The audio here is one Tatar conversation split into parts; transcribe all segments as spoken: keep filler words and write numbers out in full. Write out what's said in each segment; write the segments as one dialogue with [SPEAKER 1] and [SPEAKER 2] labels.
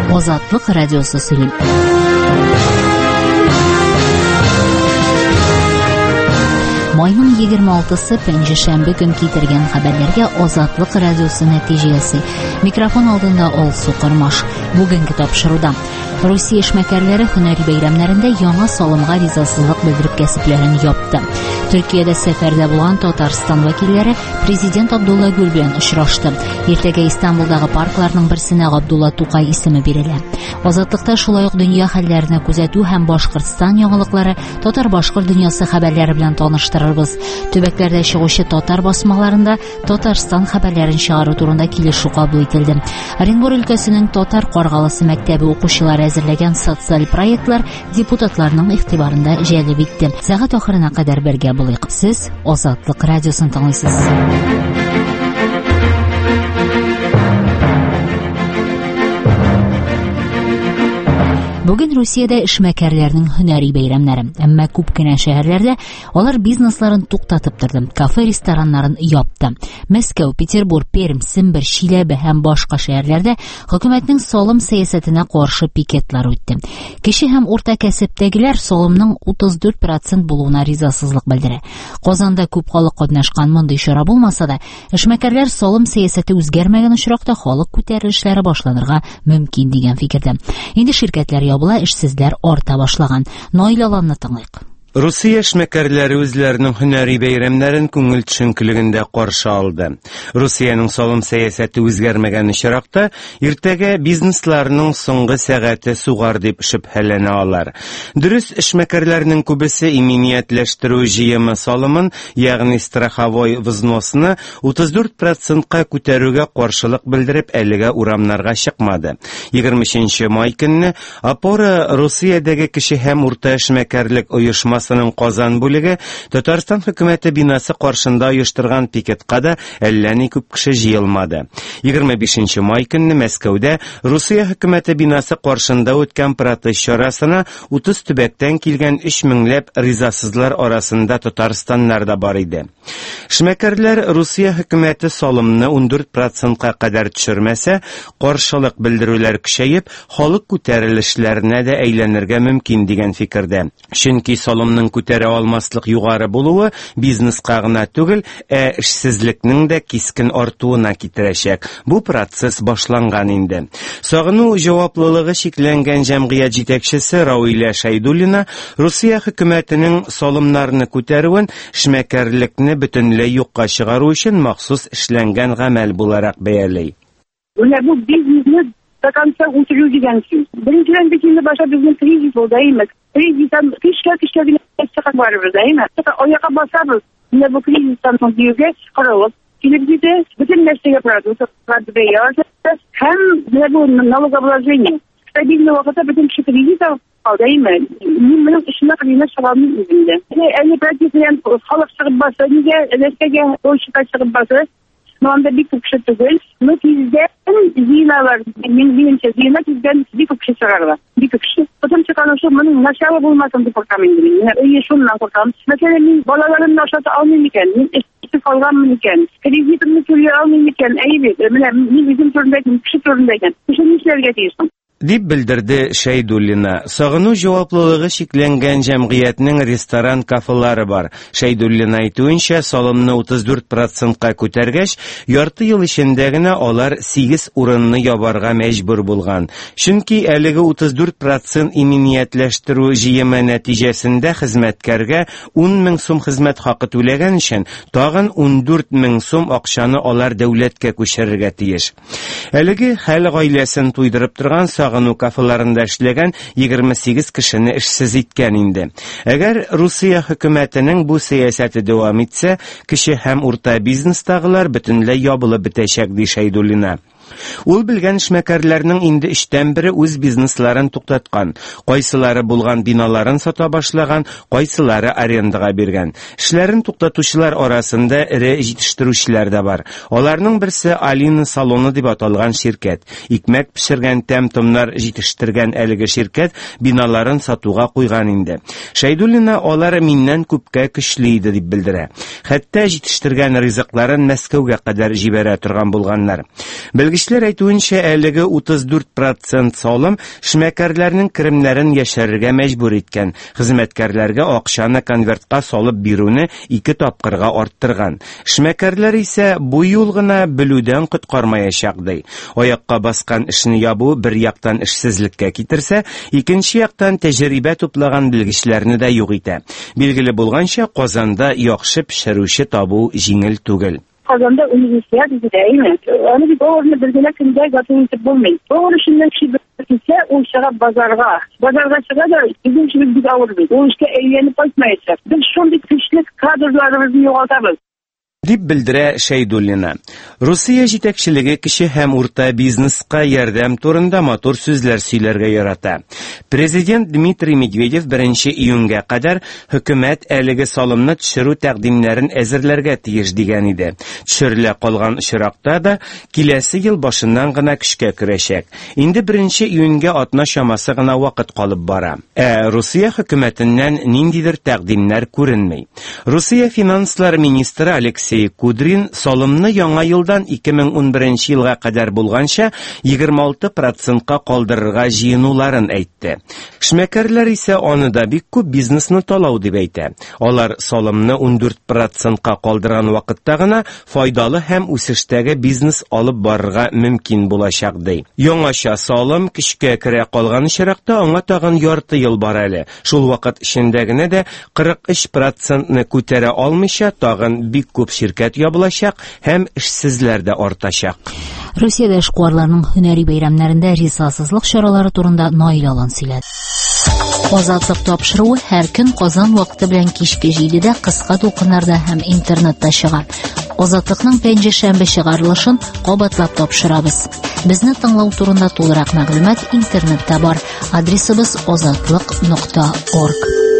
[SPEAKER 1] Азатлык радиосы сөйлим. Майның егерме алтысы пенҗе шәмбе көн китергән хәбәрләргә Азатлык радиосы нәтиҗәсе. Микрофон алдында Алсу Кырмаш. Бүгенге тапшыруда Русия эшмәкәрләре һөнәри бәйрәмнәрендә яңа салымга ризасызлык белдереп кәсепләрен япты. Төркиядә сәфәрдә булган Татарстан вәкилләре президент Абдулла Гүл белән очрашты. Иртәгә Истанбулдагы паркларның берсенә Габдулла Тукай исеме бирелә. Азатлыкта шулай ук дөнья хәлләренә күзәтү һәм Башкортстан яңалыклары, татар-башкорт дөньясы хәбәрләре белән таныштырырбыз. Төбәкләрдә чыгучы татар басмаларында Татарстан хәбәрләрен чыгару турында килешү кабул ителде. Оренбур өлкәсенең Татар Каргалысы мәктәбе укучылары әзерләгән социаль проектлар депутатларның игътибарында җәлеп итте. Сәгать ахырына кадәр бергә булыйк. Сез Азатлык радиосын тыңлыйсыз. Бүген Русиядә эшмәкәрләрнең һөнәри бәйрәмнәре, әмма күп кенә шәһәрләрдә алар бизнесларын туктатып торды, кафе, рестораннарын япты. Мәскәү, Петербург, Пермь, Сембер, Чиләбе һәм башка шәһәрләрдә хөкүмәтнең салым сәясәтенә каршы пикетлар үтте. Кече һәм урта кәсептәгеләр салымның утыз дүрт процент булуына ризасызлык белдерә. Казанда күп халык катнашкан мондый чара булмаса да, эшмәкәрләр салым сәясәте үзгәрмәгән очракта халык күтәрелешләре башланырга мөмкин дигән фикердә. Инде ширкәтләр ябыла, эшсезләр арта башлаган. Наил Аланны тыңлыйк.
[SPEAKER 2] Русия эшмәкәрләре үзләренең һөнәри бәйрәмнәрен күңел төшенкелегендә каршы алды. Русиянең салым сәясәте үзгәрмәгән очракта иртәгә бизнесларның соңгы сәгате сугар дип шөбһәләнә алар. Дөрес, эшмәкәрләрнең күбесе иминиятләштерү җыемы салымын, ягъни страховой взносны утыз дүрт процентка күтәрүгә каршылык белдереп әлегә урамнарга чыкмады. егерменче май көнне Опора Русиядәге кече һәм урта эшмәкәрлек оешма Сының Казан бүлеге Татарстан хөкүмәте бинасы каршында оештырган пикетка да әллә ни күп кеше җыелмады. егерме бишенче май көнне Мәскәүдә Русия хөкүмәте бинасы каршында үткән протест чарасына утыз төбәктән килгән өч меңләп ризасызлар арасында Татарстаннар да бар иде. Эшмәкәрләр Русия хөкүмәте салымны ун дүрт процентка кадәр төшермәсә, каршылык белдерүләр көчәеп, халык күтәрелешләренә дә әйләнергә мөмкин дигән фикердә. Чөнки салым күтәрә алмаслык югары булуы бизнеска гына түгел, ә эшсезлекнең дә кискен артуына китерәчәк. Бу процесс башланган инде. Сагыну җаваплылыгы шикләнгән җәмгыять җитәкчесе Рауилә Шәйдуллина Русия хөкүмәтенең салымнарны күтәрүен эшмәкәрлекне бөтенләй юкка чыгару өчен махсус эшләнгән гамәл буларак бәялый.
[SPEAKER 3] Менә бу бизнесны до конца үтерү дигән сүз. Беренчедән бит инде баша безнең кризис булды, әйме? Кризистан кичкә-кичкә генә чыгып барыбыз, әйме? Аяка басабыз. Менә бу кризистан соң диюгә каралып, килеп җитә, бөтен нәрсәгә продуктлар бәя һәм менә бу налогообложение. Стабильный вакытта бөтен кеше кризис алды, әйме? Мин моның эшенә кырына чыгамын үземдә. Әни практикаен халык чыгып баса, нигә нәрсәгә ойчыка чыгып баса? Манда бик күп кеше түгел, но тиздән зиналар, мин минемчә зина тиздән бик күп кеше чыгарга, бик күп кеше. Потом чыккан ошо моның начало булмасын департаментында. Менә өй шуннан куркам. Мәсәлән, мин балаларымны ашата алмыйм икән, мин эшсез калганмын икән, кредитымны түләй алмыйм икән, әйбит. Менә мин үзем турында әйтәм, кеше турында әйтәм. Кеше нишләргә тиешсең?
[SPEAKER 2] Дип белдерде Шәйдуллина. Сагыну җаваплылыгы шикләнгән җәмгыятьнең ресторан, кафелары бар. Шәйдуллина әйтүенчә, салымны утыз дүрт процентка күтәргәч, ярты ел эчендә генә алар сигез урынны ябарга мәҗбүр булган. Чөнки әлеге утыз дүрт процент иминиятләштерү җыемы нәтиҗәсендә хезмәткәргә ун мең сум хезмәт хакы түләгән өчен, тагын ун дүрт мең сум акчаны алар дәүләткә күчерергә тиеш. Әлеге хәл гаиләсен туйдырып торган Сагыну кафеларында эшләгән егерме сигез кешене эшсез иткән инде. Әгәр Русия хөкүмәтенең бу сәясәте дәвам итсә, кече һәм урта бизнестагылар бөтенләй ябылып бетәчәк, ди Шәйдуллина. Ул белгән эшмәкәрләрнең инде өчтән бире үз бизнесларын туктаткан. Кайсылары булган биналарын сата башлаган, кайсылары арендага биргән. Эшләрен туктатучылар арасында эре җитештерүчеләр дә бар. Аларның берсе Алина салоны дип аталган ширкәт. Икмәк пешергән тәм-томнар җитештергән әлеге ширкәт биналарын сатуга куйган инде. Шәйдуллина алар миннән күпкә көчле иде дип белдерә. Хәтта җитештергән ризыкларын Мәскәүгә кадәр җибәрә торган булганнар. Белгеч Белгечләр әйтүенчә, әлеге утыз дүрт процент салым эшмәкәрләрнең керемнәрен яшәргә мәҗбүр иткән, хезмәткәрләргә акчаны конвертка салып бирүне ике тапкырга арттырган. Эшмәкәрләр исә бу юл гына белүдән коткармаячак ди. Аякка баскан эшне ябу бер яктан эшсезлеккә китерсә, икенче яктан тәҗрибә туплаган белгечләрне дә юк итә. Билгеле булганча, Казанда яхшы пешерүче табу җиңел түгел.
[SPEAKER 3] Kazanda üniversite bizi değil mi? Onu bir doğrunu bildiğine kimde gatı bulmayın. Doğru şimdiden kişi bilirse o işe bazarga. Bazarga çıka da bizim işimiz bir ağır değil. O işte eğlenip bakmayacak. Biz şuradaki güçlük kadrolarımızı yoğaltırız.
[SPEAKER 2] Дип белдерә Шәйдуллина. Русия җитәкчелеге кече һәм урта бизнеска ярдәм турында матур сүзләр сөйләргә ярата. Президент Дмитрий Медведев беренче июньгә кадәр хөкүмәт әлеге салымны төшерү тәкъдимнәрен әзерләргә тиеш дигән иде. Төшерелә калган очракта да киләсе ел башыннан гына көчкә керәчәк. Инде беренче июньгә атна чамасы гына вакыт калып бара. Ә Русия хөкүмәтеннән ниндидер тәкъдимнәр күренми. Русия финанслар министры Алексей Кудрин салымны яңа елдан ике мең унберенче елга кадәр булганча егерме алты процентка калдырырга җыенуларын әйтте. Эшмәкәрләр исә аны да бик күп бизнесны талау дип әйтә. Алар салымны ун дүрт процентка калдырган вакытта гына файдалы һәм үсештәге бизнес алып барырга мөмкин булачак ди. Яңача салым көчкә керә калган очракта аңа тагын ярты ел бар әле. Шул вакыт эчендә генә дә кырык өч процентны күтәрә алмыйча тагын бик күп şirket ябылачак һәм эшсезләр дә артачак.
[SPEAKER 1] Русиядә эшкуарларның һөнәри бәйрәмнәрендә ризасызлык чаралары турында Наил Алан сөйләде. Азатлык тапшыруы һәр көн Казан вакыты белән кичке җидедә кыска тулкыннарда һәм интернетта чыга. Азатлыкның пәнҗешәмбе чыгарылышын кабатлап тапшырабыз. Безне тыңлау турында тулырак мәгълүмат интернетта бар. Адресыбыз азатлык нокта орг.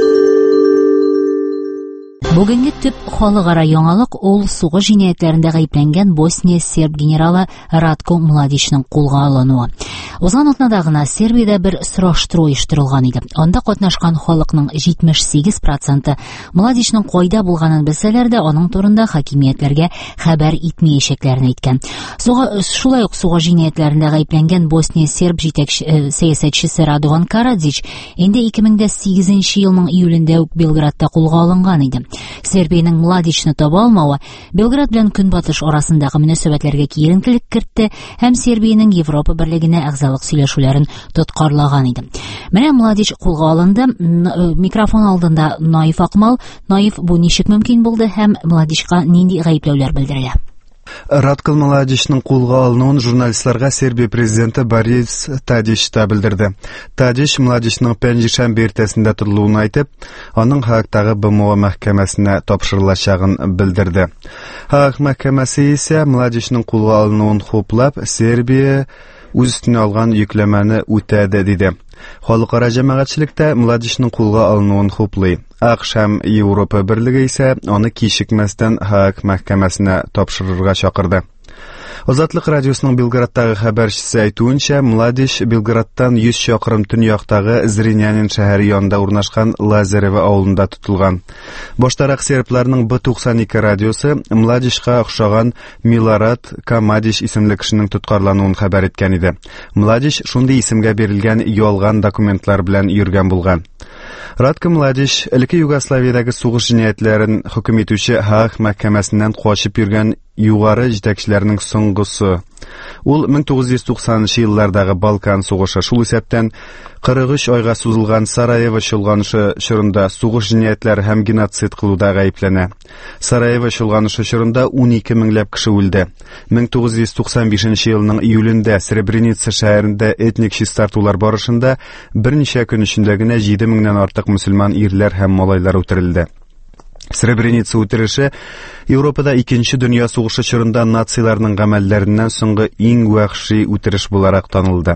[SPEAKER 1] Бүгенге төп халыкара яңалык ул сугыш җинаятләрендә гаепләнгән Босния серб генералы Радко Младичның кулга алынуы. Узган атнада гына Сербиядә бер сораштыру оештырылган иде. Анда катнашкан халыкның җитмеш сигез проценты Младичның кайда булганын белсәләр дә, аның турында хакимиятләргә хәбәр итмәячәкләрен әйткән. Суга шулай ук сугыш җинаятләрендә гаепләнгән Босния серб җитәкче сәясәтчесе Радован Карадзич инде ике мең сигезенче елның июлендә үк Белградта кулга алынган иде. Сербиянең Младичны таба алмавы Белград белән Көнбатыш арасындагы мөнәсәбәтләргә киеренкелек кертте һәм Сербиянең Европа берлегенә әгъзалык сөйләшүләрен тоткарлаган иде. Менә Младич кулга алынды. Микрофон алдында Наиф Акмал. Наиф, бу ничек мөмкин булды һәм Младичка нинди гаепләүләр белдерелә?
[SPEAKER 4] Радко Младичның кулга алынуын журналистларга Сербия президенты Борис Тадич та белдерде. Тадич Младичның пәнҗешәмбе иртәсендә тотылуын әйтеп, аның Хаагтагы Б М О мәхкәмәсенә тапшырылачагын белдерде. Хааг мәхкәмәсе исә Младичның кулга алынуын хуплап, Сербия үз өстенә алган йөкләмәне үтәде диде. Халыкара җәмәгатьчелектә Младичның кулга алынуын хуплый. АКШ һәм Европа берлеге исә аны кичекмәстән Хааг мәхкәмәсенә тапшырырга чакырды. Азатлык радиосының Белградтагы хәбәрчесе әйтүенчә, Младич Белградтан йөз чакрым төньяктагы Зринянин шәһәре янында урнашкан Лазарево авылында тотылган. Баштарак сербларның Б туксан ике радиосы Младичка охшаган Милорад Камадич исемле кешенең тоткарлануын хәбәр иткән иде. Младич шундый исемгә бирелгән ялган документлар белән йөргән булган. Радко Младич элекке Югославиядәге сугыш җинаятләрен хөкем итүче Хааг мәхкәмәсеннән качып йөргән югары җитәкчеләрнең соңгысы. Ул мең тугыз йөз туксанынчы еллардагы Балкан сугышы, шул исәптән кырык өч айга сузылган Сараево чолганышы чорында сугыш җинаятләре һәм геноцид кылуда гаепләнә. Сараево чолганышы чорында ун ике меңләп кеше үлде. мең тугыз йөз туксан бишенче елның июлендә Сребреница шәһәрендә этник чистартулар барышында берничә көн эчендә генә җиде меңнән артык мөселман ирләр һәм малайлар үтерелде. Сребреница үтереше Европада икенче дөнья сугышы чорында нацияларның гамәлләреннән соңгы иң вәхши үтереш буларак танылды.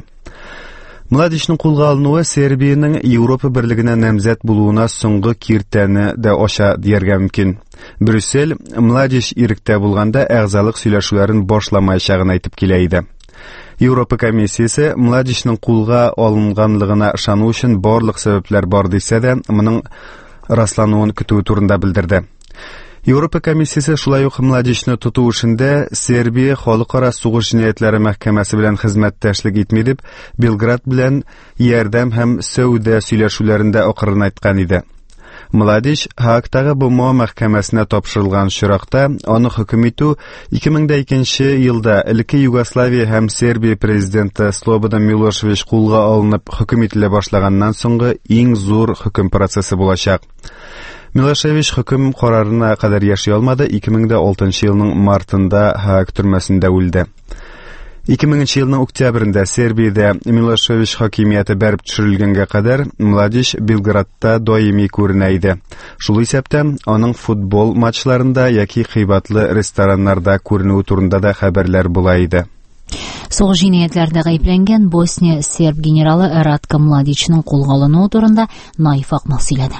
[SPEAKER 4] Младичның кулга алынуы Сербиянең Европа берлегенә намзәт булуына соңгы киртәне дә ача дияргә мөмкин. Брюссель Младич иректә булганда әгъзалык сөйләшүләрен башламаячагын әйтеп килә иде. Европа комиссиясе Младичның кулга алынганлыгына ышану өчен барлык сәбәпләр бар дисә дә, моның раслануын көтү турында белдерде. Европа комиссиясе шулай ук Младичны тоту эшендә Сербия халыкара сугыш җинаятьләре мәхкәмәсе белән хезмәттәшлек итми дип Белград белән ярдәм һәм сәүдә сөйләшүләрендә акырын айткан иде. Младич Хаагтагы БМО мәхкәмәсенә тапшырылган чиракта аны хөкем итү ике мең икенче елда элекке Югославия һәм Сербия президенты Слободан Милошевич кулга алынып хөкем ителә башлаганнан соңгы иң зур хөкем процессы булачак. Милошевич хөкем карарына кадәр яши алмады, ике мең алтынчы елның мартында Хааг төрмәсендә үлде. ике меңенче елның октябрендә Сербиядә Милошевич хакимияте бәреп төшерелгәнгә кадәр Младич Белградта даими күренә иде. Шул исәптән аның футбол матчларында яки кыйбатлы рестораннарда күренү турында да хәбәрләр була иде.
[SPEAKER 1] Сугыш җинаятләрендә гаепләнгән Босния серб генералы Ratko Mladićның кулга алынуы турында Наиф Акмал сөйләде.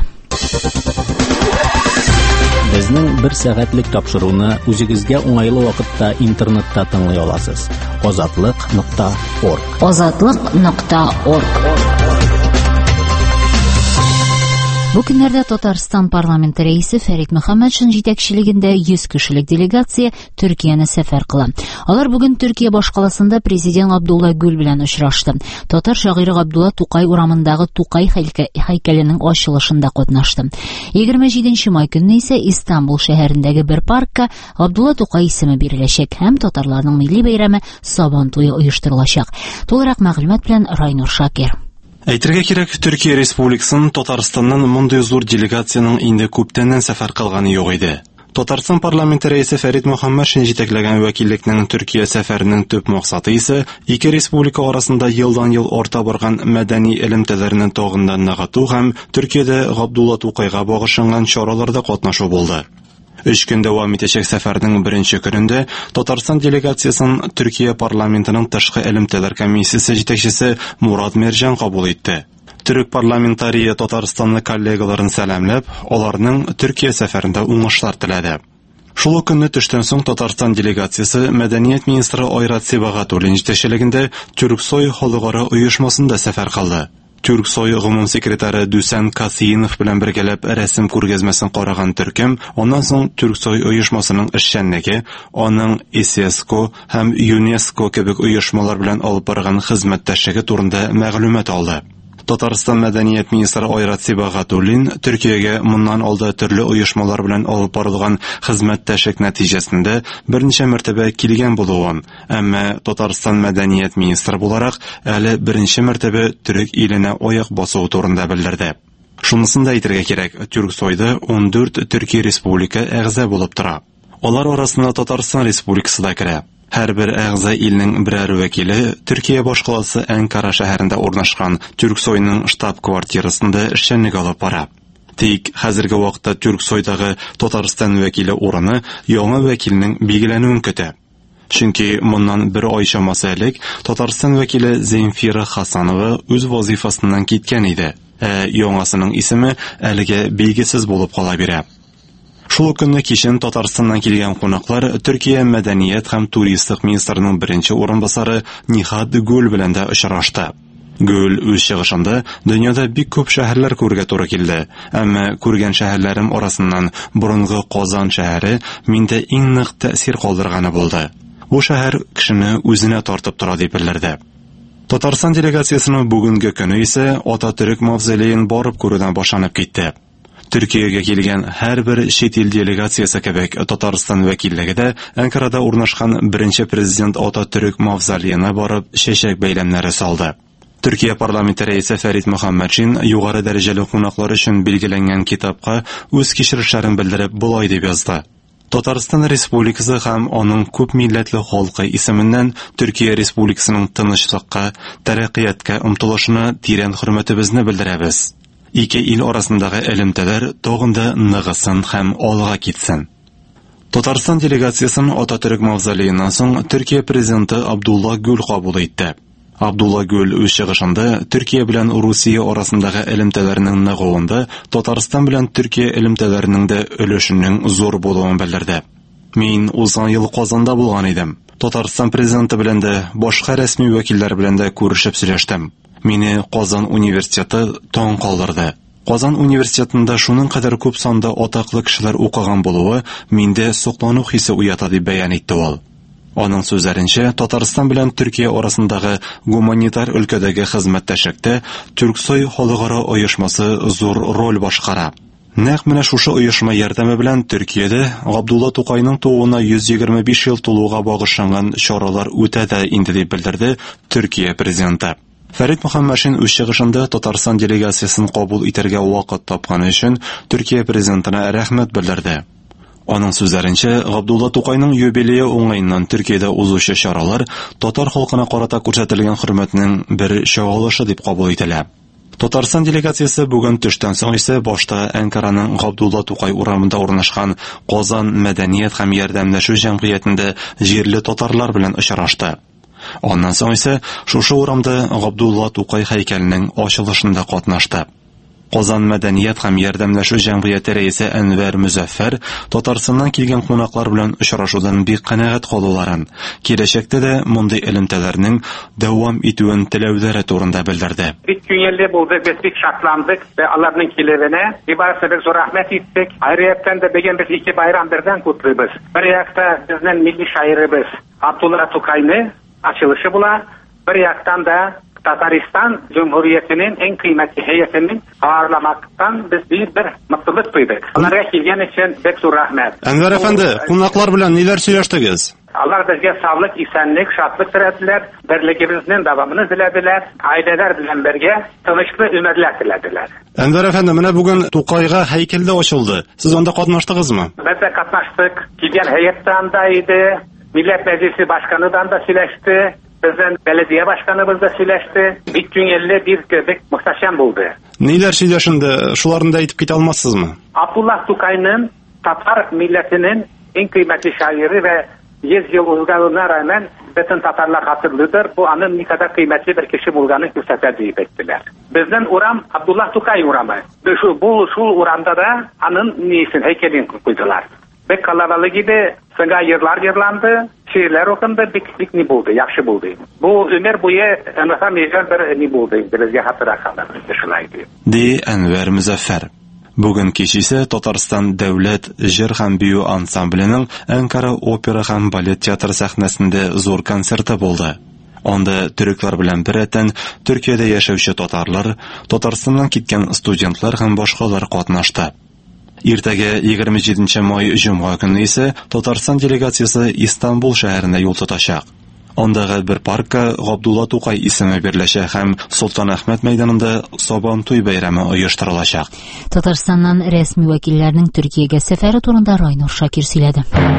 [SPEAKER 5] Безнең бер сәгатьлек тапшыруны үзегезгә уңайлы вакытта интернетта тыңлый аласыз. озатлык нокта орг
[SPEAKER 1] озатлык нокта орг Бу көннәрдә Татарстан парламенты рәисе Фәрит Мөхәммәтшин җитәкчелегендә йөз кешелек делегация Төркияне сәфәр кыла. Алар бүген Төркия башкаласында президент Абдулла Гүл белән очрашты. Татар шагыйре Габдулла Тукай урамындагы Тукай һәйкәленең ачылышында катнашты. егерме җиденче май көнне исә Истанбул шәһәрендәге бер паркка Габдулла Тукай исеме биреләчәк һәм татарларның милли бәйрәме Сабан туе оештырылачак. Тулырак мәгълүмат белән Райнур Шакир.
[SPEAKER 6] Әйтергә кирәк, Төркия Республикасын Татарстаннан мондый зур делегацияның инде күптәннән сәфәр кылганы юк иде. Татарстан парламенты рәисе Фәрит Мөхәммәтшин җитәкләгән вәкиллекнең Төркия сәфәренең төп максаты исә ике республика арасында елдан-ел арта барган мәдәни элемтәләрне тагындан ныгыту һәм Төркиядә Габдулла Тукайга багышланган чараларда катнашу булды. Өч көн дәвам итәчәк сәфәрнең беренче көнендә Татарстан делегациясын Төркия парламентының тышкы элемтәләр комиссиясе җитәкчесе Мурат Мәрҗан кабул итте. Төрек парламентарие Татарстанны коллегаларын сәламләп, аларның Төркия сәфәрендә уңышлар теләде. Шул көнне төштән соң Татарстан делегациясе мәдәният министры Айрат Сибагатуллин җитәкчелегендә Түрксой халыкара оешмасында сәфәр кылды. Түрксой гомум секретары Дүсән Касыйнов белән бергәләп рәсем күргәзмәсен караган төркем, аннан соң Түрксой оешмасының эшчәнлеге, аның ИСЕСКО һәм ЮНЕСКО кебек оешмалар белән алып барган хезмәттәшлеге турында мәгълүмат алды. Татарстан мәдәният министры Айрат Сибагатуллин Төркиягә моннан алда төрле оешмалар белән алып барылган хезмәттәшлек нәтиҗәсендә берничә мәртәбә килгән булуын, әмма Татарстан мәдәният министры буларак әле беренче мәртәбә төрек иленә аяк басу турында белдерде. Шунысын да әйтергә кирәк, Түрксойда ун дүрт Төркия республика әгъза булып тора. Алар арасында Татарстан республикасы да керә. Һәр бер әгъза илнең берәр вәкиле Төркия башкаласы Анкара шәһәрендә урнашкан Түрксойның штаб-квартирасында эшчәнлек алып бара. Тик хәзерге вакытта Түрксойдагы Татарстан вәкиле урыны яңа вәкилнең билгеләнүен көтә. Чөнки моннан бер ай чамасы элек Татарстан вәкиле Земфира Хасанова үз вазифасыннан киткән иде. Ә яңасының исеме әлегә билгесез булып кала бирә. Шул көнне кичен Татарстаннан килгән кунаклар Төркия мәдәният һәм туристик министрының беренче урынбасары Нихат Гүл белән дә очрашты. Гүл үз чыгышында дөньяда бик күп шәһәрләр күргә туры килде, әмма күргән шәһәрләрем арасыннан борынгы Казан шәһәре миндә иң нык тәэсир калдырганы булды. Бу шәһәр кешене үзенә тартып тора дип белдерде. Татарстан делегациясының бүгенге көне исә Ататөрк мавзолеен барып күрүдән башланып китте. Төркиягә килгән һәр бер чит ил делегациясе кебек Татарстан вәкиллеге дә Анкарада урнашкан беренче президент Ататөрк мавзолеена барып чәчәк бәйләмнәре салды. Төркия парламенты рәисе Фәрит Мөхәммәтшин югары дәрәҗәле кунаклар өчен билгеләнгән китапка үз кичерешләрен белдереп булай дип язды. Татарстан Республикасы һәм аның күп милләтле халкы исеменнән Төркия Республикасының тынычлыкка, тәрәккыятькә омтылышына тирән хөрмәтебезне белдерәбез. Ике ил арасындагы элемтәләр тагында ныгысын һәм алга китсен. Татарстан делегациясын Ататөрк мавзолееннан соң Төркия президенты Абдулла Гүл кабул итте. Абдулла Гүл үз чыгышында Төркия белән Русия арасындагы элемтәләрнең ныгуында Татарстан белән Төркия элемтәләренең дә өлешенең зур булуын белдерде. Мин узган ел Казанда булган идем. Татарстан президенты белән дә, башка рәсми вәкилләр белән дә күрешеп сөйләштем. Мине Казан университеты таң калдырды. Казан университетында шуның кадәр күп санда атаклы кешеләр укыган булуы миндә соклану хисе уята дип бәян итте ул. Аның сүзләренчә, Татарстан белән Төркия арасындагы гуманитар өлкәдәге хезмәттәшлектә Төрксой халыкара оешмасы зур роль башкара. Нәкъ менә шушы оешма ярдәме белән Төркиядә Габдулла Тукайның тууына йөз егерме биш ел тулуга багышланган чаралар үтә дә инде дип белдерде Төркия президенты. Фәрит Мөхәммәтшин үз чыгышында Татарстан делегациясын кабул итәргә вакыт тапканы өчен Төркия президентына рәхмәт белдерде. Аның сүзләренчә, Габдулла Тукайның юбилее уңаеннан Төркиядә узучы чаралар татар халкына карата күрсәтелгән хөрмәтнең бер чагылышы дип кабул ителә. Татарстан делегациясе бүген төштән соң исә башта Әнкараның Габдулла Тукай урамында урнашкан Казан мәдәният һәм ярдәмләшү җәмгыятендә җирле татарлар белән очрашты. Аннан соң исә шушы урамда Габдулла Тукай һәйкәленең ачылышында катнашты. Казан мәдәният һәм ярдәмләшү җәмгыяте рәисе Әнвәр Музаффар Татарстаннан килгән кунаклар белән очрашудан бик канәгать калуларын, киләчәктә дә мондый элемтәләрнең дәвам итүен теләүләре турында белдерде.
[SPEAKER 7] Бик күңелле булды, без бик шатландык ve аларның килүенә ибарәсе бик зур рәхмәт иттек. Аерыяктан да бегән без ике байрам бердән кутлыйбыз. Бер якта безнең милли шаирыбыз Габдулла Тукайны ачылышы була, бер яктан да Татарстан Cumhuriyeti'nin en kıymetli heyetinin ağırlamaktan biz büyük bir mutluluk duyduk. Onlara gelgen için pek zor rahmet.
[SPEAKER 6] Enver Efendi, kunaklar bilen neler söyleştiniz?
[SPEAKER 7] Allah bizge sağlık, isenlik, şatlık dilediler. Birligimizin devamını dilediler. Aileler bilen birge tanışıklı ömürler dilediler.
[SPEAKER 6] Enver Efendi, mene bugün Tukayga heykelde açıldı. Siz onda katnaştınız mı?
[SPEAKER 7] Biz de katnaştık. Gelgen heyetten de Millet Meclisi Başkanı'dan da sileşti. Bizden belediye başkanımız da sileşti. Bir günelli bir göbek muhteşem buldu.
[SPEAKER 6] Neler söyleşindi? Şularını da itip git almazsınız mı?
[SPEAKER 7] Abdullah Tukay'ın Tatar milletinin en kıymetli şairi ve yüz yıl uzganlığına rağmen bütün Tatarlar hatırlıdır. Bu anın ne kadar kıymetli bir kişi bulganı gösterdi deyip ettiler. Bizden uram Abdullah Tukay uramı. Şu, bu şu uramda da anın niyesin heykelini koydular. Bek kalabalık gibi sıga yırlar yırlandı. Şiirler okundu, bik bik ne buldu, yakşı buldu. Bu ömür boyu anlatamayacağım bir ne buldu. Bizge hatıra kalır. Şulaydı.
[SPEAKER 6] Di Enver Muzaffar. Bugün kech ise Tatariston davlat jir ham biyu ansamblining Ankara opera ham balet teatr sahnasida zo'r konserti bo'ldi. Onda türklar bilan biratan Turkiyada yashovchi tatarlar, Tataristondan ketgan studentlar ham boshqalar qatnashdi. Ertaga yigirma yedinchi may juma kuni esa Tatariston delegatsiyasi Istanbul shahrida yo'l tutashaq. Ondagi bir parkka Gabdullah Tokay ismi berilishak ham Sulton Ahmed maydonida Soban to'y bayrami uyushtirilajak.
[SPEAKER 1] Tataristondan rasmiy vakillarning Turkiyaga safari turida Raynur Shakir so'yladi.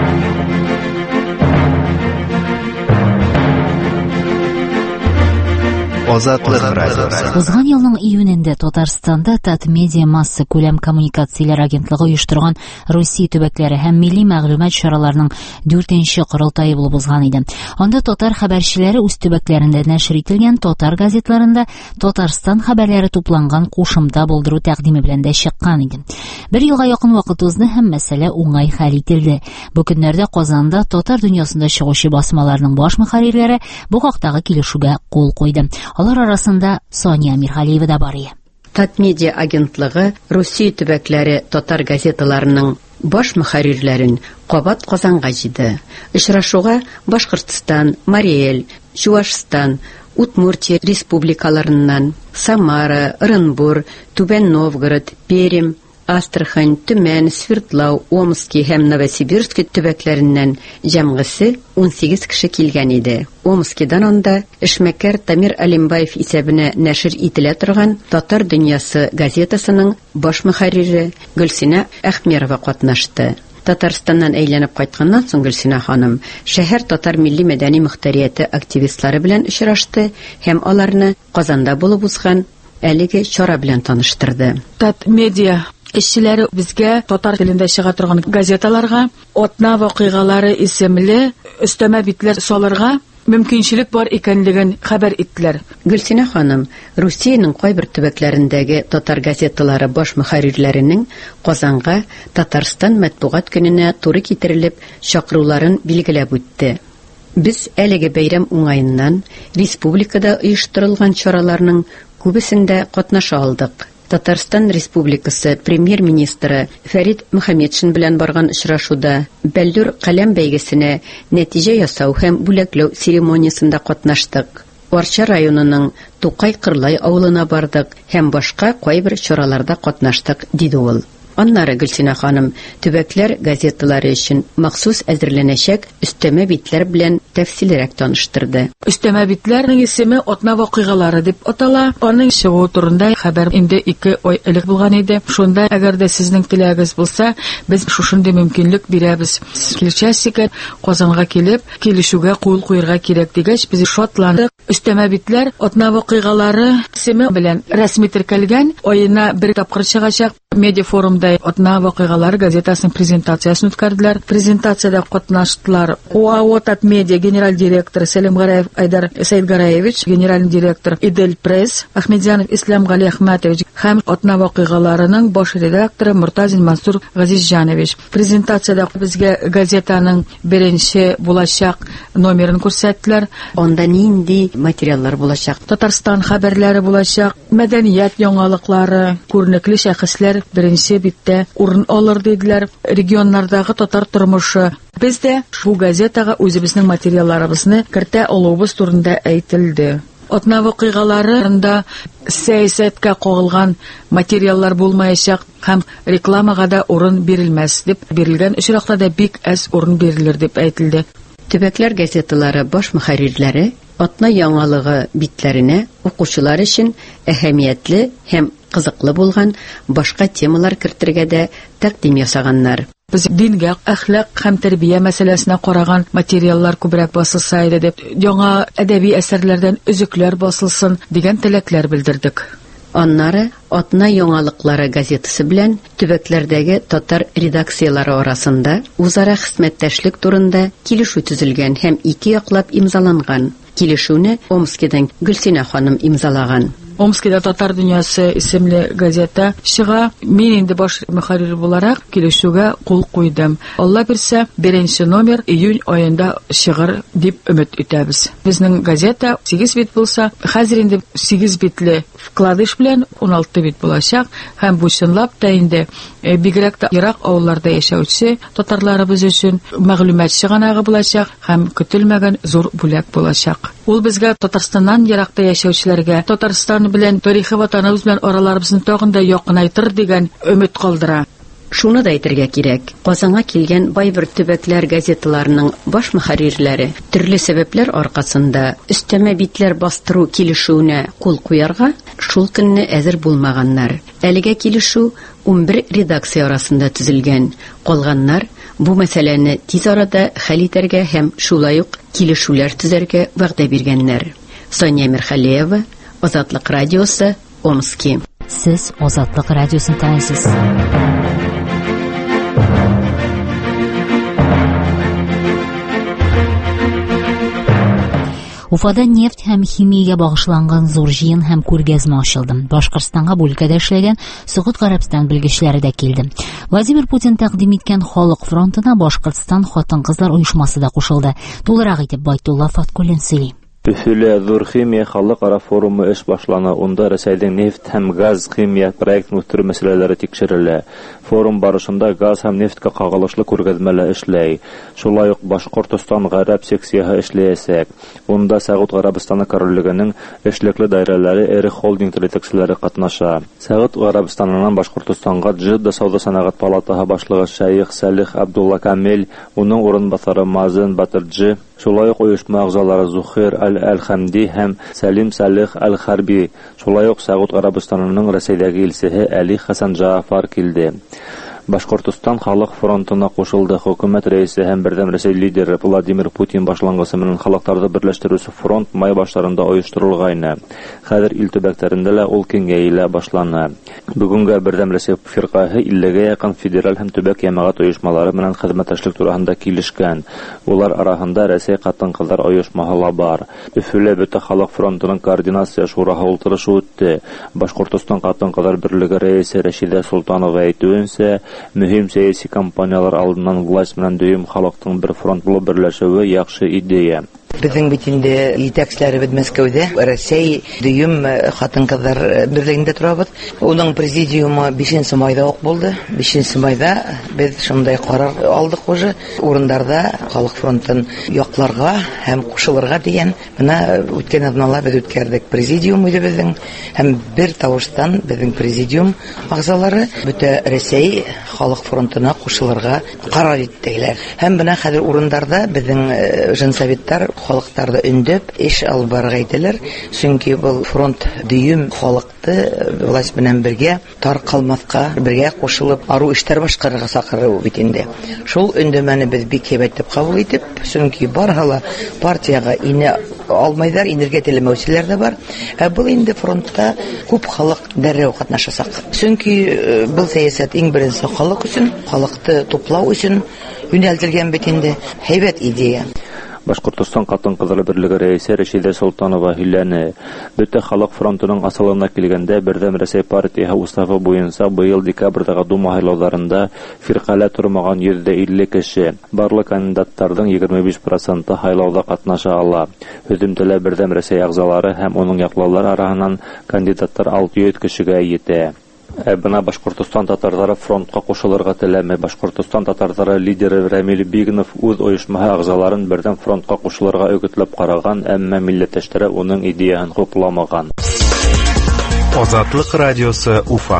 [SPEAKER 1] Узган елның июнендә Татарстанда Татмедиа масса күләм коммуникацияләр агентлыгы оештырган Русия төбәкләре һәм милли мәгълүмат чараларының дүртенче корылтайы булып узган иде. Анда татар хәбәрчеләре үз төбәкләрендә нәшр ителгән татар газетларында Татарстан хәбәрләре тупланган кушымта булдыру тәкъдиме белән дә чыккан иде. Бер елга якын вакыт узды һәм мәсьәлә уңай хәл ителде. Бу көннәрдә Казанда татар дөньясында чыгучы басмаларның баш мөхәррирләре бу хактагы килешүгә кул куйды. Алар арасында Соня Мирхалиева да бар.
[SPEAKER 8] Татмедиа агентлыгы Русия төбәкләре татар газеталарының баш мөхәррирләрен кабат Казанга җыйды. Очрашуга Башкортстан, Мари-Эл, Чувашстан, Удмуртия республикаларыннан, Самара, Оренбур, Түбән Новгород, Пермь, Астрахань, Төмән, Свердлау, Омский һәм Новосибирск төбәкләреннән җәмгысе ун сигез кеше килгән иде. Омскидан анда эшмәкәр Тамир Алимбаев исәбенә нәшер ителә торган Татар дөньясы газетасының баш мөхәррире Гөлсинә Әхмәрова катнашты. Татарстаннан әйләнеп кайтканнан соң Гөлсинә ханым шәһәр татар милли мәдәни мөхтәрияте активистлары белән очрашты һәм аларны Казанда булып узган әлеге чара белән таныштырды.
[SPEAKER 9] Татмедиа эшчеләре безгә татар телендә чыга торган газеталарга атна вакыйгалары исемле өстәмә битләр салырга мөмкинчелек бар икәнлеген хәбәр иттеләр.
[SPEAKER 8] Гөлсинә ханым, Русиянең кайбер төбәкләрендәге татар газеталары баш мөхәррирләренең Казанга Татарстан матбугат көненә туры китерелеп чакыруларын билгеләп үтте. Без әлеге бәйрәм уңаеннан республикада оештырылган чараларның күбесендә катнаша алдык. Татарстан Республикасы премьер-министры Фәрит Мөхәммәтшин белән барган очрашуда Бәлдүр каләм бәйгесенә нәтиҗә ясау һәм бүләкләү церемониясендә катнаштык. Арча районының Тукай-Кырлай авылына бардык һәм башка кайбер чараларда катнаштык, диде ул. Аннары Гөлсинә ханым төбәкләр газеталары өчен махсус әзерләнәчәк өстәмә битләр белән тәфсиллерәк таныштырды.
[SPEAKER 9] Өстәмә битләрнең исеме Атна вакыйгалары дип атала. Аның чыгуы турында хәбәр инде ике ай элек булган иде. Шунда, әгәр дә сезнең теләгегез булса, без шушындый мөмкинлек бирәбез. Килчәсекә Казанга килеп, килешүгә кул куярга кирәк дигәч, без шатландык. Өстәмә битләр Атна вакыйгалары исеме белән рәсми теркәлгән, аена бер тапкыр чыгачак. Медиа форумда Атна вакыйгалары газетасының презентациясын үткәрделәр. Презентациядә катнаштылар ОАО-Тат медиа генераль директоры Сәлим Гараев Айдар Сәйдгараевич, генераль директор Идель пресс Ахмедзянов Ислам Гали Ахматович һәм Атна вакыйгаларының баш редакторы Муртазин Мансур Газизҗанович. Презентациядә безгә газетаның беренче булачак номерын күрсәттеләр.
[SPEAKER 8] Анда нинди материаллар булачак?
[SPEAKER 9] Татарстан хәбәрләре булачак, мәдәният яңалыклары, күренекле шәхесләр беренче биттә урын алыр диделәр. Регионнардагы татар тормышы. Без дә бу газетага үзебезнең материалларыбызны кертә алуыбыз турында әйтелде. Атна вакыйгаларында сәясәткә кагылган материаллар булмаячак һәм рекламага да урын бирелмәс дип бирелгән очракта да бик әз урын бирелер дип әйтелде.
[SPEAKER 8] Төбәкләр газеталары баш мөхәррирләре Атна яңалыгы битләренә укучылар өчен әһәмиятле һәм кызыклы булган башка темалар кертергә дә тәкъдим ясаганнар.
[SPEAKER 9] Без дингә, әхлак һәм тәрбия мәсьәләсенә караган материаллар күбрәк басылса иде дип, яңа әдәби әсәрләрдән өзекләр басылсын дигән теләкләр белдердек.
[SPEAKER 8] Аннары Атна яңалыклары газетасы белән төбәкләрдәге татар редакциялары арасында үзара хезмәттәшлек турында килешү төзелгән һәм ике яклап имзаланган. Килешүне Омскидан Гөлсинә ханым имзалаган.
[SPEAKER 9] Омскида Татар дөньясы исемле газета чыга. Мин инде баш мөхәррир буларак килешүгә кул куйдым. Алла бирсә, беренче номер июнь аенда чыгыр дип өмет итәбез. Безнең газета сигез бит булса, хәзер инде сигез битле вкладыш белән ун алты бит булачак һәм бу чынлап та инде бигрәк тә ерак авылларда яшәүче татарларыбыз өчен мәгълүмат чыганагы булачак һәм көтелмәгән зур бүләк булачак. Ул безгә Татарстаннан еракта яшәүчеләргә Татарстан белән тарихи ватаныбыз белән араларыбызны тагын да якынайтыр дигән өмет калдыра.
[SPEAKER 8] Шуны да әйтергә кирәк. Казанга килгән Байбер төбәкләр газеталарының баш мөхәррирләре төрле сәбәпләр аркасында өстәмә битләр бастыру килешүенә кул куярга шул көнне әзер булмаганнар. Әлегә килешү ун бер редакция арасында төзелгән. Калганнар бу мәсьәләне тиз арада хәл итәргә һәм шулай ук килешүләр төзәргә вәгъдә биргәннәр. Соня Мирхалиева, Азатлык радиосы, Омски.
[SPEAKER 1] Сез Азатлык радиосын тыңлыйсыз. Уфада нефть һәм химиягә багышланган зур җыен һәм күргәзмә ачылды. Башкортстанга бу өлкәдә эшләгән Сугут Гарәбстан белгечләре дә килде. Владимир Путин тәкъдим иткән Халык фронтына Башкортстан хатын-кызлар оешмасы да кушылды. Тулырак итеп Байтулла Фаткуллин сөйли.
[SPEAKER 10] Өфөлә зур химия халыкара форумы эш башлана. Унда Рәсәйнең нефть һәм газ химия проектын үстерү мәсьәләләре тикшерелә. Форум барышында газ һәм нефткә кагылышлы күргәзмәләр эшләй. Шулай ук Башкортстан гарәп секцияһы эшләячәк. Унда Сәгъүд Гарәбстаны корольлегенең эшлекле даирәләре, эре холдинг җитәкчеләре катнаша. Сәгъүд Гарәбстаныннан Башкортстанга Джидда сауда сәнәгать палатаһы башлыгы Шәйх Сәлих Абдулла Камил, уның урынбасары Мазин Батырҗи, шулай ук оешма әгъзалары Зухир Әл-Хәмди һәм Сәлим Сәлих Әл-Харби, шулай ук Сәгъүд Гарәбстанының Рәсәйдәге илчеһе Әли Хәсән Җафар килде. Башкортстан халык фронтына кушылды. Хөкүмәт рәисе һәм бердәм Рәсәй лидеры Владимир Путин башлангысы менән халыкларны берләштерүче фронт май башларында оештырылган. Хәзер ил төбәкләрендә лә ул киңәелә башлана. Бүгенгә бердәм Рәсәй фиркаһы иллегә якын федераль һәм төбәк җәмәгать оешмалары белән хезмәттәшлек турында килешкән. Улар арасында Рәсәй хатын-кызлар оешмаһы ла бар. Өфөлә бөтә халык фронтының координация шураһы утырышы үтте. Башкортстан хатын-кызлар берлеге рәисе Рәшидә Султанова әйтүенчә, мөһим сәяси кампаниялар алдыннан власть белән дөйем халыктың бер фронт булып берләшүе яхшы идея.
[SPEAKER 11] Безнең бит инде итәкчеләребез Мәскәүдә, Россия дөем хатын-кызлар берлегендә торабыз. Уның президиумы бишенче майда ук булды. бишенче майда без шундай карар алдык уже. Урындарда Халык фронтын якларга һәм кушылырга дигән менә үткән атнала без үткәрдек президиум иде безнең һәм бер тавыштан безнең президиум агзалары бөтә Россия Халык фронтына кушылырга карар иттеләр. Һәм менә хәзер урындарда безнең җансоветтар халыктарды өндәп эш алып барырга әйтәләр. Чөнки бу фронт дөем халыкты власть белән бергә таркалмаска, бергә кушылып ару эшләр башкарырга сакыру бит инде. Шул өндәмәне без бик һәйбәт кабул итеп, чөнки барһала партияга инә алмайдар, инергә теләмәүчеләр дә бар. Ә бу инде фронтта күп халык дәррәү катнашачак. Чөнки бу сәясәт иң беренче халык өчен, халыкты туплау өчен юнәлтелгән бит инде. Һәйбәт идея.
[SPEAKER 10] Башкортстан хатын-кызлар берлеге рәисе Рәшидә Солтанова һөйләне. Бөтә халык фронтының асылына килгәндә Бердәм Россия партиясе уставы буенча быел декабрдагы дума сайлауларында фиркалә тормаган йөз илле кеше. Барлык кандидаттарның егерме биш проценты сайлауда катнаша ала. Һөҗүмдәләр Бердәм Россия әгъзалары һәм уның яклаулары арасыннан кандидаттар алты йөз кешегә җитә. Бына Башкортстан татарлары фронтка кушылырга теләме. Башкортстан татарлары лидеры Рамил Бигнов үз оешмасы әгъзаларын бердәм фронтка кушылырга үгетләп караган, әмма милләттәшләре уның идеясын хупламаган.
[SPEAKER 4] Азатлык радиосы Уфа.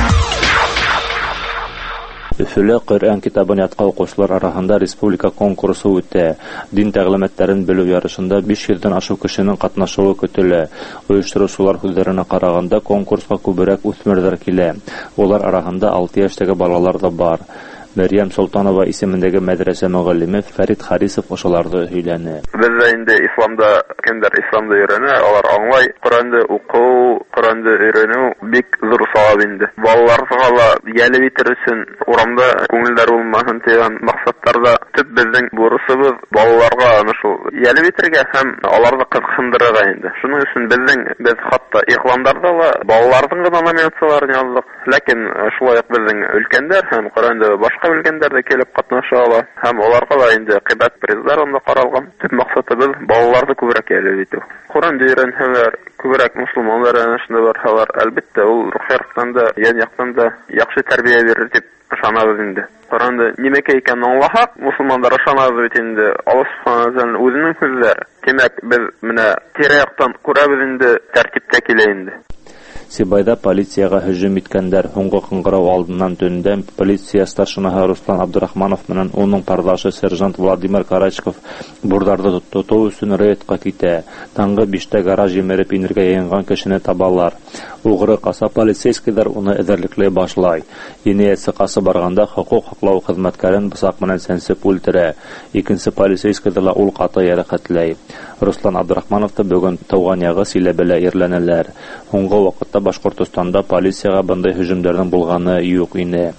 [SPEAKER 10] Өфөлә Коръән китабын ятка укучылар арасында республика конкурсы үтә. Дин тәгълиматларын белү ярышында биш йөздән ашу кешенең катнашуы көтелә. Оештыручылар сүзләренә караганда конкурска күбрәк үсмерләр килә. Улар арасында алты яшьтәге балалар да бар. Мәрьям Солтанова исемендәге мәдрәсә мөгаллиме Фәрит Харисов ошаларды һөйләне.
[SPEAKER 12] Бездә инде исламда кемдер исламда өйрәнә, алар аңлай, Коранды уку, Коранды өйрәнү бик зур савап инде. Балаларга ла ялы битер өчен урамда күңелләр булмасын дигән максаттарда төп безнең бурысыбыз балаларга аны шул ялы битергә һәм аларны кызыксындырырга инде. Шуның өчен безнең без хатта игъланнарда ла балаларның гына номинацияларын яздык. Ләкин шулай ук безнең өлкәннәр һәм Коранды башка белгәннәр дә килеп катнаша ала һәм аларга да инде кыйбат призлар анда каралган. Төп максатыбыз балаларны күбрәк ялы битү. Коран өйрәнһәләр, күбрәк мусламаннар арасында барһалар, әлбәттә ул рухияттан да, ян яктан да яхшы тәрбия бирер дип ышанабыз инде. Коранды нимәкә икәнен аңласак, мусламаннар ышанабыз бит инде. Аллаһ Субханаһу ва Тааля үзенең сүзләре. Демәк, без менә тирә-яктан күрәбез инде, тәртиптә килә инде.
[SPEAKER 10] Сибайда полициягә һөҗүм иткәннәр һуңгы кыңгырау алдыннан төндә полиция старшинаһы Руслан Абдрахманов менән уның пардашы сержант Владимир Карачков бурдарды тоту өчен рейдка китә. Таңгы биштә гараж җимереп инергә яйынган кешене табалар. Угры каса полицейскийлар уны эзәрлекләй башлай. Ениясе касы барганда хукук хаклау хезмәткәрен бысак менән сәнсеп үлтерә. Икенче полицейскийлар ла ул каты яракатлый. Руслан Абдрахманов та бүген тауган ягы Силәбелә ирләнәләр. Һуңгы вакытта Башкортстанда полициягә бындай һөҗүмнәрнең булганы юк иде.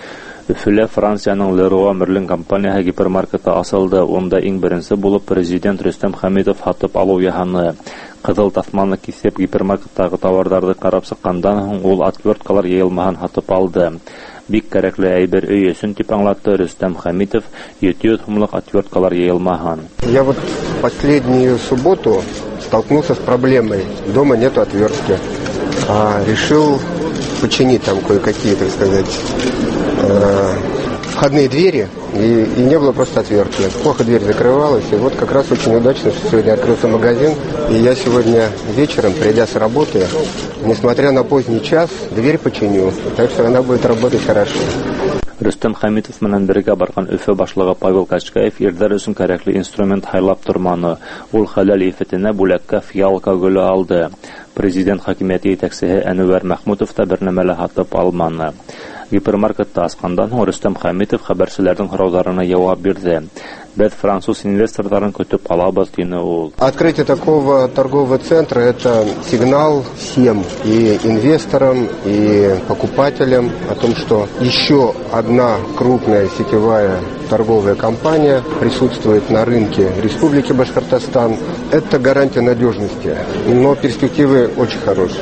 [SPEAKER 10] Өфөлә Франциянең Leroy Merlin компанияһы гипермаркеты асылды. Онда иң беренче булып президент Рөстәм Хәмитов хатып алу яһаны. Кызыл тасманы кисеп гипермаркеттагы товарларны карап сыккандан соң ул отверткалар яйылмаһын хатып алды. Бик кәрәкле әйбер өй өчен дип аңлатты Рөстәм Хәмитов, йөз сумлык отверткалар яйылмаһын.
[SPEAKER 13] Я вот последнюю субботу столкнулся с проблемой. Дома нету отвертки. А решил починить там кое-какие, так сказать, э, входные двери, и, и не было просто отвертки. Плохо дверь закрывалась, и вот как раз очень удачно, что сегодня открылся магазин, и я сегодня вечером, придя с работы, несмотря на поздний час, дверь починю, так что она будет работать хорошо.
[SPEAKER 10] Рөстәм Хәмитов менән бергә барган Өфө башлыгы Павел Качкаев ирдәр өчен кәрәкле инструмент хайлап торманы. Ул хәләл ифетенә бүләккә фиалка гөле алды. Президент хакимияте итәкчесе Әнвәр Мәхмүтов та бер нәмәле хатып алманы. Гипермаркетта аскандан соң Рөстәм Хәмитов хәбәрчеләрнең сорауларына җавап бирде. Без француз инвесторларын көтеп алабыз дине ул.
[SPEAKER 13] Открытие такого торгового центра – это сигнал всем, и инвесторам, и покупателям, о том, что еще одна крупная сетевая торговая компания присутствует на рынке Республики Башкортостан. Это гарантия надежности, но перспективы очень хорошие.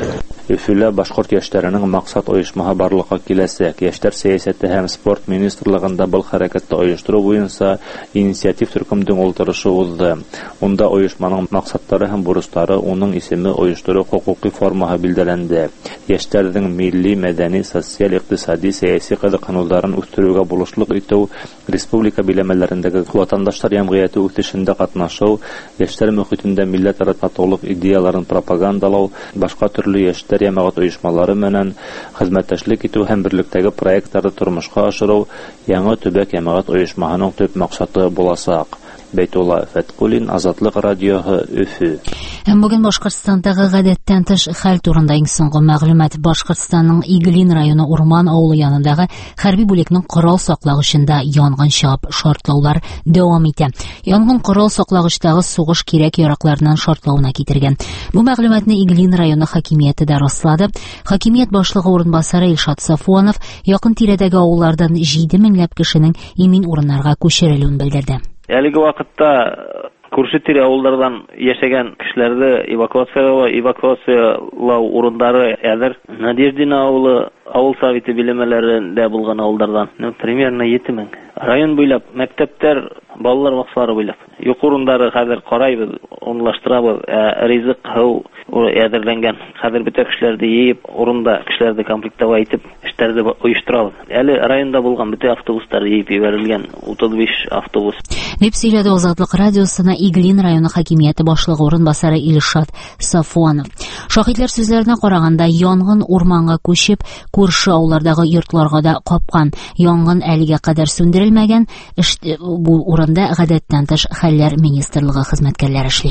[SPEAKER 10] Өфөлә башкорт яшьләренең максат оешмаһы барлыкка киләсәк. Яшьләр сәясәте һәм спорт министрлыгында был хәрәкәтте оештыру буенча инициатив төркемнең ултырышы узды. Унда оешманың максаттары һәм бурычлары, уның исеме, оештыру хукукый формаһы билдәләнде. Яшьләрнең милли, мәдәни, социаль, икътисади, сәяси кызыксынуларын үстерүгә булышлык итү, республика биләмәләрендәге ватандашлар җәмгыяте үсешендә катнашу, яшьләр мөхитендә милләтара татулык идеяларын пропагандалау, башка төрле яшьләр җәмәгать оешмалары менән хезмәттәшлек итү һәм берлектәге проектларны тормышка ашыру яңа төбәк җәмәгать оешмаһының төп максаты булачак. Бәйтулла Фәткулин, Азатлык радиоһы, Өфө.
[SPEAKER 1] Бүген Башкортстандагы гадәттән тыш хәл турында иң соңгы мәгълүмат. Башкортстанның Иглин районы Урман авылы янындагы хәрби бүлекнең корал саклагычында янгын чыгып, шартлаулар дәвам итә. Янгын корал саклагычтагы сугыш кирәк-яракларыннан шартлауына китергән. Бу мәгълүматны Иглин районы хакимияте дә раслады. Хакимият башлыгы урынбасары Илшат Сафуанов якын тирәдәге авыллардан җиде меңләп кешенең имин урыннарга күчерелүен белдерде.
[SPEAKER 14] Әлеге вакытта күрше-тирә авыллардан яшәгән кешеләрне эвакуациялау, эвакуациялау урыннары әзер. Надеждина авылы, авыл советы биләмәләрендә булган авыллардан, примерно җиде мең. Район буйлап мәктәптәр, балалар бакчалары буйлап. Юк урыннары хәзер карайбыз, онлаштырабыз, ризык һәу әзерләнгән. Хәзер бөтен кешеләрне йыеп, урында кешеләрне комплектова итеп, эшләрне оештырабыз. Әле районда булган бөтен автобуслар йыеп җибәрелгән, утыз биш автобус.
[SPEAKER 1] Дип сөйләде Азатлык радиосына Иглин районы хакимияте башлыгы урынбасары Илшат Сафуанов. Шаһидләр сүзләренә караганда, янгын урманга күчеп, күрше авыллардагы йортларга да капкан. Янгын әлегә кадәр сүндерелмәгән. Бу урында гадәттән тыш хәлләр министрлыгы хезмәткәрләре эшли.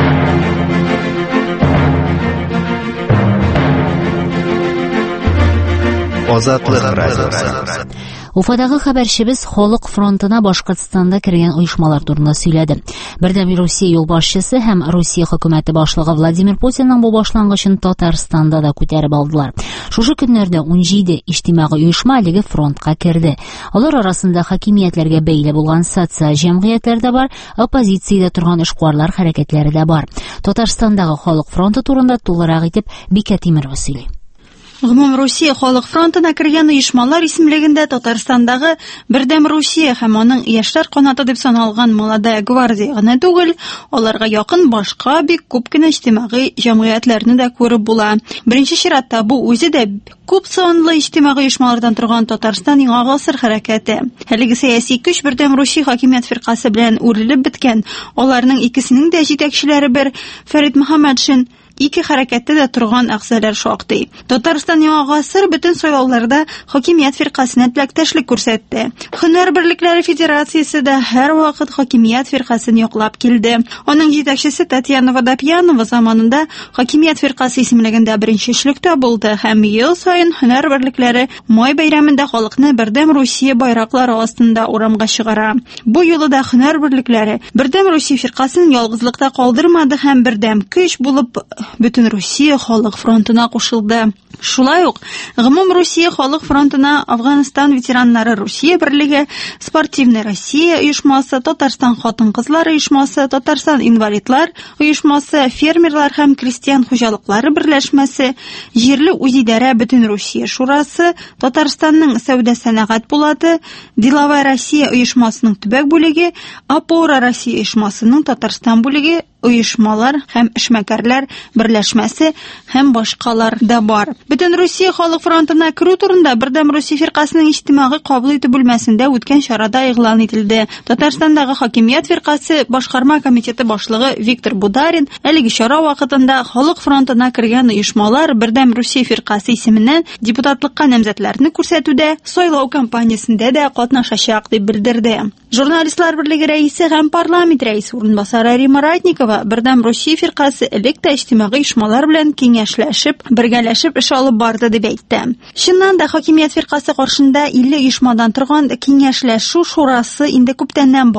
[SPEAKER 4] Азатлык радиосы.
[SPEAKER 1] Уфадагы хәбәрчебез Халык фронтына Башкортстанда кергән оешмалар турында сөйләде. Бердәм Русия юлбашчысы һәм Русия хөкүмәте башлыгы Владимир Путинның бу башлангычын Татарстанда да күтәреп алдылар. Шушы көннәрдә унҗиде иҗтимагый оешма әлеге фронтка керде. Алар арасында хакимиятләргә бәйле булган социаль җәмгыятьләр дә бар, оппозициядә торган эшкуарлар хәрәкәтләре дә бар. Татарстандагы Халык фронты турында тулырак итеп Бикә Тимерова сөйли.
[SPEAKER 15] Гомум Русия Халык фронтына кергән оешмалар исемлегендә Татарстандагы Бердәм Русия һәм аның яшьләр канаты дип саналган Молодая гвардия гына түгел, аларга якын башка бик күп кенә иҗтимагый җәмгыятьләрне дә күреп була. Беренче чиратта бу үзе дә күп санлы иҗтимагый оешмалардан торган Татарстан яңа гасыр хәрәкәте. Әлеге сәяси көч Бердәм Русия хакимият фиркасы белән үрелеп беткән. Аларның икесенең дә җитәкчеләре бер Фәрит Мөхәммәтшин, ике хәрәкәттә дә торган әгъзалар шактый. Татарстан яңа гасыр бөтен сайлауларда хакимият фиркасына теләктәшлек күрсәтте. Һөнәр берлекләре федерациясе дә һәр вакыт хакимият фиркасын яклап килде. Аның җитәкчесе Татьяна Водопьянова заманында хакимият фиркасы исемлегендә беренче эшлектә булды һәм ел саен һөнәр берлекләре май бәйрәмендә халыкны Бердәм Русия байраклары астында урамга чыгара. Бу юлы да һөнәр берлекләре Бердәм Русия фиркасын ялгызлыкта калдырмады һәм бердәм көч булып Бөтен Русия Халык фронтына кушылды. Шулай ук, Гомум Русия Халык фронтына Афганистан ветераннары Русия берлеге, Спортивная Россия оешмасы, Татарстан хатын-кызлар оешмасы, Татарстан инвалидлар оешмасы, фермерлар һәм крестьян хуҗалыклары берләшмәсе, җирле үзидарә Бөтен Русия шурасы, Татарстанның сәүдә-сәнәгать булаты, Деловая Россия оешмасының төбәк бүлеге, Опора Россия оешмасының Татарстан бүлеге, оешмалар һәм эшмәкәрләр берләшмәсе һәм башкалар да бар. Бөтен Русия Халык фронтына керү турында Бердәм Русия фиркасының иҗтимагый кабул итү бүлмәсендә үткән чарада игълан ителде. Татарстандагы хакимият фиркасы башкарма комитеты башлыгы Виктор Бударин әлеге чара вакытында Халык фронтына кергән оешмалар Бердәм Русия фиркасы исеменнән депутатлыкка намзәтләрне күрсәтүдә, сайлау кампаниясендә дә катнашачак дип белдерде. Журналистлар берлеге рәисе һәм парламент рәисе урынбасары Рима Ратникова Бердәм Русия фиркасы элек тә иҗтимагый оешмалар белән киңәшләшеп, бергәләшеп эш алып барды дип әйтте. Чыннан да хакимият фиркасы каршында илле оешмадан торган киңәшләшү шурасы инде күптәннән бар.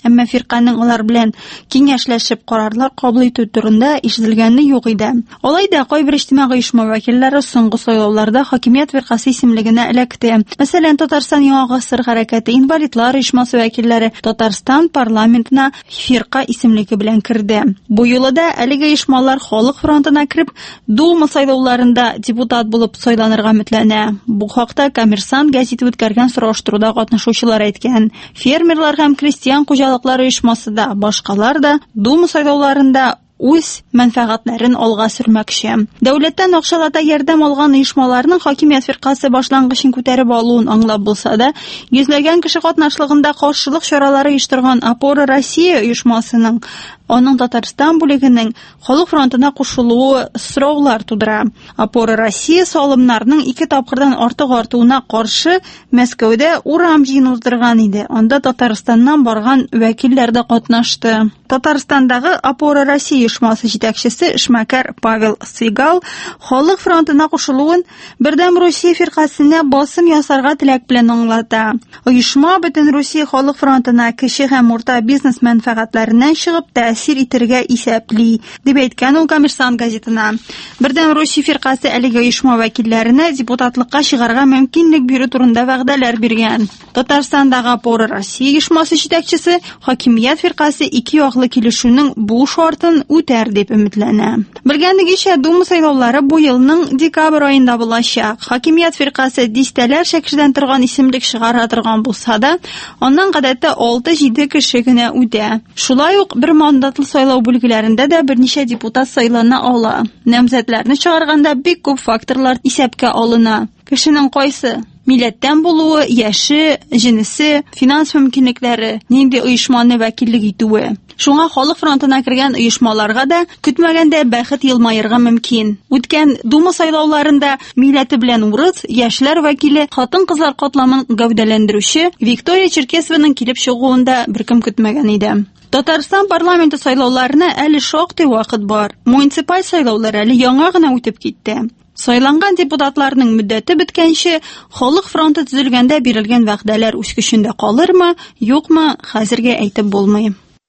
[SPEAKER 15] әмма фирканың алар белән киңәшләшеп карарлар кабул итү турында ишетелгәне юк иде. Алай да кайбер иҗтимагый оешма вәкилләре соңгы сайлауларда хакимият фиркасы исемлегенә эләкте. Мәсәлән, Татарстан Яңа гасыр хәрәкәте инвалидлар оешмасы вәкилләре Татарстан парламентына фирка исемлеге белән керде. Бу юлы да әлеге оешмалар Халык фронтына кереп, Дума сайлауларында депутат булып сайланырга өметләнә. Бу хакта Коммерсант гәзите үткәргән сораштыруда катнашучылар әйткән. Фермерлар һәм крестьян хуҗалыклары оешмасы да, башкалар да Дума сайлауларында үз мәнфәгатьләрен алга сөрмәкче. Дәүләттән акчалата ярдәм алган оешмаларның хакимият фиркасы башлангычын күтәреп алуын аңлап булса да, йөзләгән кеше катнашлыгында каршылык чаралары оештырган Опора Россия оешмасының аның Татарстан бүлегенең Халык фронтына кушылуы сораулар тудыра. Опора Россия салымнарның ике тапкырдан артык артуына каршы Мәскәүдә урам җыен уздырган иде. Анда Татарстаннан барган вәкилләр дә катнашты. Татарстандагы Опора Россия оешмасы җитәкчесе эшмәкәр Павел Сыйгал Халык фронтына кушылуын бердәм Русия фиркасына басым ясарга теләк белән аңлата. Оешма бөтен Русия Халык фронтына кече һәм урта бизнес мәнфәгатьләреннән чыгып тәэсир итәргә исәпли, дип әйткән ул Коммерсант газетына. Бердәм Русия фиркасы әлеге оешма вәкилләренә депутатлыкка чыгарга мөмкинлек бирү турында вәгъдәләр биргән. Татарстандагы Опора Россия оешмасы җитәкчесе хакимият фиркасы ике яклы килешүнең бу шартын үтәр дип өметләнә. Белгәнегезчә, Дума сайлаулары бу елның декабрь аенда булачак. Хакимият фиркасы дистәләрчә кешедән торган исемлек чыгара торган булса да, аннан гадәттә алты-җиде кеше генә үтә. Шулай ук бер мандатлы сайлау бүлегләрендә дә берничә депутат сайлана ала. Намзәтләрне чыгарганда бик күп факторлар исәпкә алына. Кешенең кайсы милләттән булуы, яше, җинесе, финанс мөмкинлекләре, нинди оешманы вәкиллек итүе. Шуңа Халык фронтына кергән оешмаларга да көтмәгәндә бәхет елмаерга мөмкин. Үткән Дума сайлауларында милләте белән урыс, яшьләр вәкиле, хатын-кызлар катламын гәүдәләндерүче Виктория Черкесованың килеп чыгуында беркем көтмәгән иде. Татарстан парламенты сайлауларына әле шактый вакыт бар. Муниципаль сайлаулар әле яңа гына үтеп китте. Сайланган депутатларның мөддәте беткәнче Халык фронты төзелгәндә бирелгән вәгъдәләр үз көчендә калырмы, юкмы, хәзергә әйтеп булмый.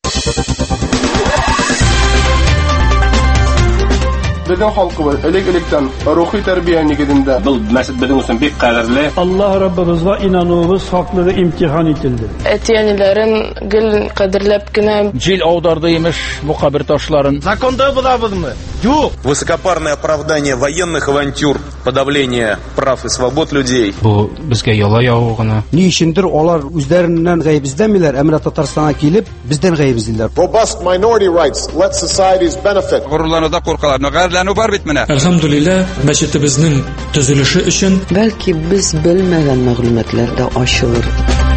[SPEAKER 16] Безнең халкыбыз элек-электән рухи тәрбия нигезендә. Бу мәсҗид безнең өчен бик кадерле.
[SPEAKER 17] Аллаһ Раббыбызга инануыбыз хаклыгы имтихан ителде.
[SPEAKER 18] Әтиәниләрен гел кадерләп кенә
[SPEAKER 17] җил аударды имеш бу кабер ташларын.
[SPEAKER 16] Законда булабызмы? Юк.
[SPEAKER 19] Высокопарное оправдание военных авантюр, подавление прав и свобод людей.
[SPEAKER 17] Бу безгә яла яву гына.
[SPEAKER 20] Ни өчендер алар үзләреннән гаебиздәмиләр, әмма Татарстанга килеп, бездән гаебиздиләр.
[SPEAKER 21] Robust minority rights let societies benefit.
[SPEAKER 22] Горурлануда куркалар, гайрләнү бар бит менә.
[SPEAKER 17] Әлхәмдүлилләh, мәчетебезнең төзелеше өчен
[SPEAKER 11] бәлки без белмәгән мәгълүматлар да ачылыр.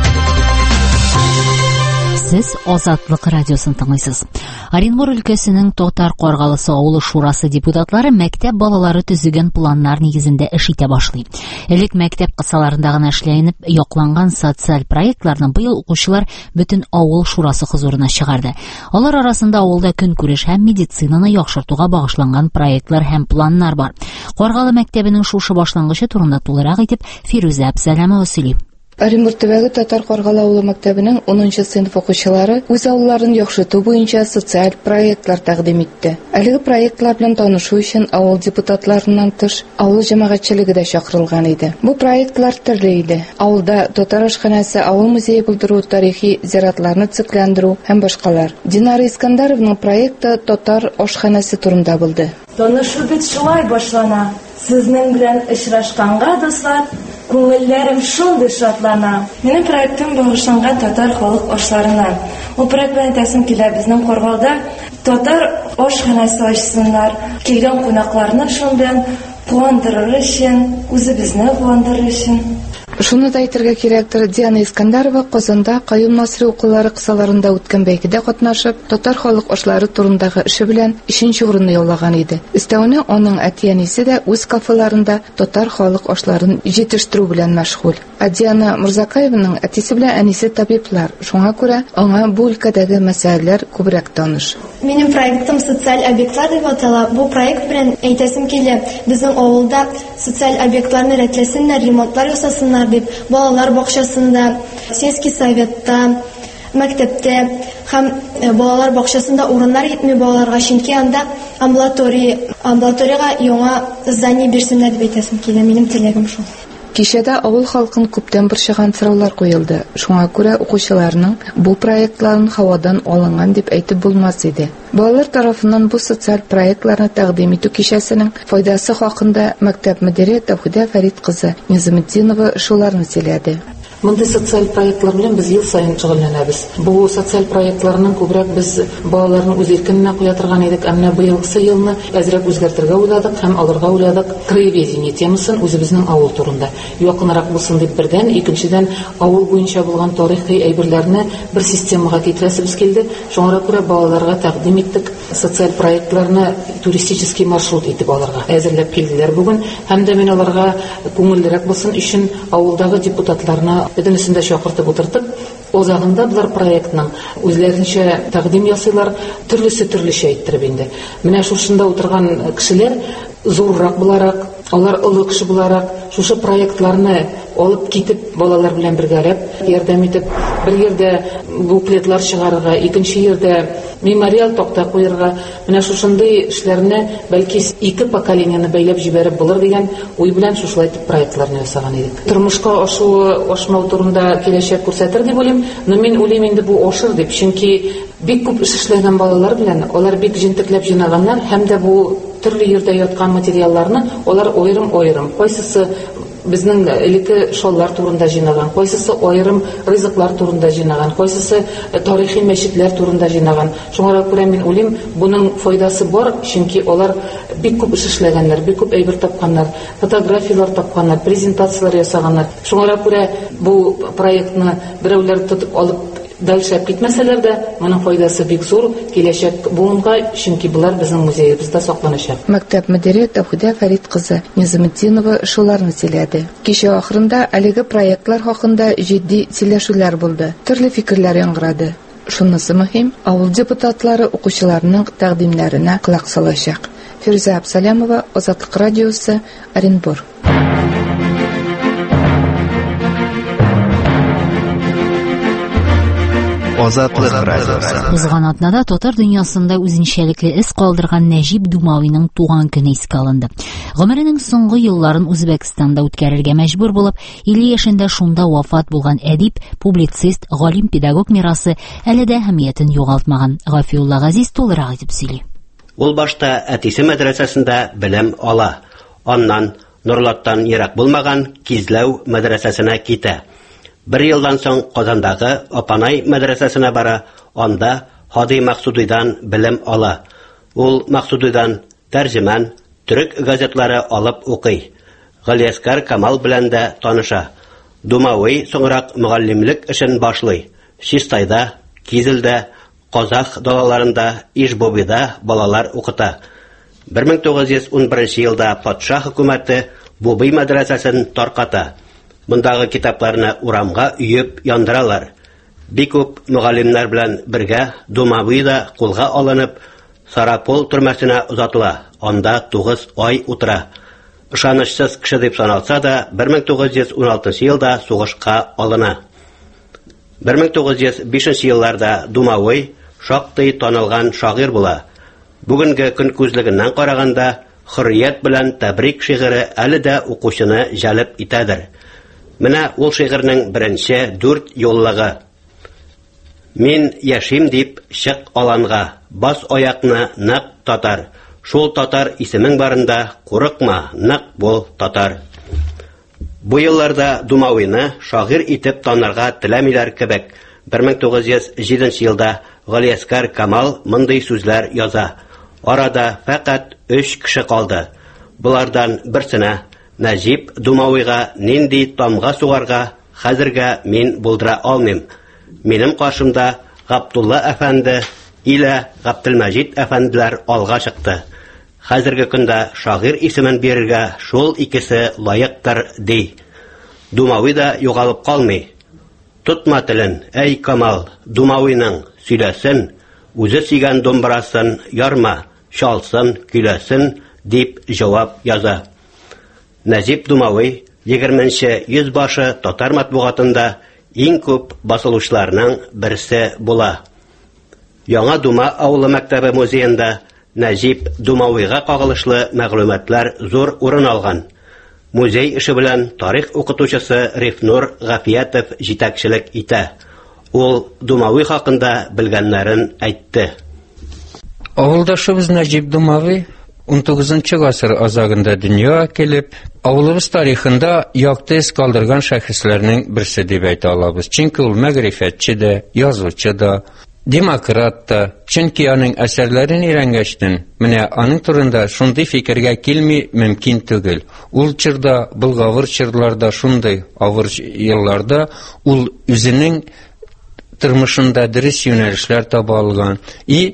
[SPEAKER 1] Сез Азатлык радиосын тыңлыйсыз. Оренбур өлкәсенең Татар Каргалысы авылы шурасы депутатлары мәктәп балалары төзегән планнар нигезендә эш итә башлый. Элек мәктәп кысаларында гына эшләнеп якланган социаль проектларны быел укучылар бөтен авыл шурасы хузурына чыгарды. Алар арасында авылда көнкүреш һәм медицинаны яхшыртуга багышланган проектлар һәм планнар бар. Каргалы мәктәбенең шушы башлангычы турында тулырак итеп Фирүзә Әбсәләмова сөйли.
[SPEAKER 18] Оренбур төбәге Татар Каргалы авылы мәктәбенең унынчы сыйныф укучылары үз авылларын яхшырту буенча социаль проектлар тәкъдим итте. Әлеге проектлар белән танышу өчен авыл депутатларыннан тыш авыл җәмәгатьчелеге дә чакырылган иде. Бу проектлар төрле иде. Авылда Татар ашханәсе, авыл музее булдыру, тарихи зиратларны цикләндерү һәм башкалар. Динара Искәндәровның проекты Татар ашханәсе турында булды.
[SPEAKER 23] Танышу бит шулай башлана. Сезнең белән очрашканга, дуслар, күңелләрем шундый шатлана. Минем проектым багышланган татар халык ашларына. Ул проект белән тәсим килә безнең Каргалда татар ашханәсе ачсыннар. Килгән кунакларны шуның белән куандырыр өчен, үзебезне куандырыр өчен.
[SPEAKER 18] Шуны да әйтергә кирәктер, Диана Искәндәрова Казанда Каюм Насри укулары кысаларында үткән бәйгедә катнашып, татар халык ашлары турындагы эше белән өченче урынны яулаган иде. Өстәвенә аның әти-әнисе дә үз кафеларында татар халык ашларын җитештерү белән мәшгуль. Диана Мурзакаеваның әтисе белән әнисе табиблар. Шуңа күрә аңа бу өлкәдәге мәсьәләләр күбрәк таныш.
[SPEAKER 24] Минем проектым социаль объектлар дип атала. Бу проект белән әйтәсем килә, безнең авылда социаль объектларны рәтләсеннәр, ремонтлар ясасыннар дип, балалар бакчасында, сельский советта, мәктәптә һәм балалар бакчасында урыннар җитми балаларга, чөнки анда амбулатория, амбулаториягә яңа здание бирсеннәр дип әйтәсем килә, минем теләгем шул.
[SPEAKER 18] Кичәдә авыл халкын күптән борчыган сораулар куелды. Шуңа күрә укучыларның бу проектларын һавадан алынган дип әйтеп булмас иде. Балалар тарафыннан бу социаль проектларны тәкъдим итү кичәсенең файдасы хакында мәктәп мөдире Тәүхидә Фәрит кызы Низаметдинова шуларны сөйләде.
[SPEAKER 2] Мондай социаль проектлар белән без ел сайын шөгыльләнәбез. Бу социаль проектларның күбрәк без балаларның үз иркененә куя торган идек, әмма быелгы елны әзрәк үзгәртергә уйладык һәм алырга уйладык краеведение темасын үзебезнең авыл турында. Якынрак булсын дип бердән, икенчедән авыл буенча булган тарихи әйберләрне бер системага китерәсебез килде. Шуңа күрә балаларга тәкъдим иттек социаль проектларны туристический маршрут итеп алырга. Әзерләп килделәр бүген һәм дә мин аларга күңеллерәк булсын өчен авылдагы депутатларны бөтенесендә чакыртып утыртып, озагында булар проектның үзләренчә тәкъдим ясыйлар, төрлесе төрлечә әйттереп инде. Менә шушында утырган кешеләр зуррак буларак, алар олы кеше буларак, шушы проектларны алып китеп, балалар белән бергәләп ярдәм итеп, бер yerдә буклетлар чыгарырга, икенче yerдә мемориал такта куярга, менә шушындый эшләрне бәлки ике поколенияны бәйләп җибәреп булыр дигән уй белән шушылай итеп проектларны ясаган идек. Тормышка ашу, ашмау турында киләчәк күрсәтер дип уйлыйм, но мин уйлыйм инде бу ашыр дип, чөнки бик күп эш эшләгән балалар белән алар бик җентекләп җыйнаганнар һәм дә бу төрле yerдә яткан материалларны алар аерым-аерым, кайсысы безнең элекке шаллар турында җыйнаган, кайсысы аерым ризыклар турында җыйнаган, кайсысы тарихи мәчетләр турында җыйнаган. Шуңа күрә мин уйлыйм, буның файдасы бар, чөнки алар бик күп эш эшләгәннәр, бик күп әйбер тапканнар, фотографиялар тапканнар, презентациялар ясаганнар. Шуңа күрә бу проектны берәүләр тотып алып дәлшәп китмәсәләр дә, моның файдасы бик зур, киләчәк буынга, чөнки булар безнең музеебездә сакланачак.
[SPEAKER 18] Мәктәп мөдире Тәүхидә Фәрит кызы Низаметдинова шуларны сөйләде. Кичә ахырында әлеге проектлар хакында җитди сөйләшүләр булды. Төрле фикерләр яңгырады. Шунысы мөһим, авыл депутатлары укучыларның тәкъдимнәренә колак салачак. Фирза Абсалямова, Азатлык радиосы, Оренбур.
[SPEAKER 4] Азатлык радиосы.
[SPEAKER 1] Узган атнада татар дөньясында үзенчәлекле эз калдырган Нәҗип Думавиның туган көне искә алынды. Гомеренең соңгы елларын Үзбәкстанда үткәрергә мәҗбүр булып, илле яшендә шунда вафат булган әдип, публицист, галим, педагог мирасы әле дә әһәмиятен югалтмаган. Гафиулла Газиз тулырак итеп сөйли.
[SPEAKER 3] Ул башта әтисе мәдрәсәсендә белем ала. Аннан Нурлаттан ерак булмаган Кизләү мәдрәсәсенә китә. Бер елдан соң Казандагы Апанай мәдрәсәсенә бара, анда Хади Максудыйдан белем ала. Ул Максудыйдан тәрҗемән, төрек газетлары алып укый. Галиәскәр Камал белән дә таныша. Думави соңрак мөгаллимлек эшен башлый. Чистайда, Кизелдә, Казах далаларында, Ишбобида балалар укыта. бер мең тугыз йөз ун беренче елда патша хөкүмәте Бубый мәдрәсәсен тарката. Бундагы китапларны урамга үйеп яндыралар. Бик күп мөгаллимнәр белән бергә Думави да кулга алынып, Сарапол төрмәсенә озатыла. Анда тугыз ай утыра. Ышанычсыз кеше дип саналса да, бер мең тугыз йөз ун алтынчы елда сугышка алына. бер мең тугыз йөз бишенче елларда Думави шактый танылган шагыйрь була. Бүгенге көн күзлегеннән караганда, Хөррият белән Тәбрик шигыре әле дә укучыны җәлеп итәдер. Менә ул шигырьнең беренче дүрт юллыгы. Мин яшим дип чык аланга, бас аякны нык татар. Шул татар исемең барында курыкма, нык бул татар. Бу елларда Думавины шагыйрь итеп танырга теләмиләр кебек. бер мең тугыз йөз җиденче елда Галиәскәр Камал мондый сүзләр яза. Арада фақат өч кеше калды. Булардан берсенә Нәҗип Думавига нинди тамга сугарга хәзергә мин булдыра алмыйм. Минем каршымда Габдулла әфәнде илә Габделмәҗид әфәнделәр алга чыкты. Хәзерге көндә шагыйрь исемен бирергә шул икесе лаектыр ди. Думави да югалып калмый. Тутма телен, әй Камал, Думавиның сөйләсен, үзе сөйгән домбырасын ярма, шалсын, көйләсен дип җавап яза. Нәҗип Думави егерменче йөз башы татар матбугатында иң күп басылучыларның берсе була. Яңа Дума авылы мәктәбе музеенда Нәҗип Думавыйга кагылышлы мәгълүматлар зур урын алган. Музей эше белән тарих укытучысы Рифнур Гафиятов җитәкчелек итә. Ул Думавый хакында белгәннәрен әйтте.
[SPEAKER 5] Авылдашыбыз Нәҗип Думавый он тугызынчы гасыр азагында дөньяга килеп, авылыбыз тарихында якты эз калдырган шәхесләрнең берсе дип әйтә алабыз. Чөнки ул мәгърифәтче дә, язучы да, демократ та. Чөнки аның әсәрләрен өйрәнгәчтен, менә аның турында шундый фикергә килми мөмкин түгел. Ул чорда, былгавыр чорларда, шундый авыр елларда ул үзенең тормышында дөрес юнәлешләр таба алган. И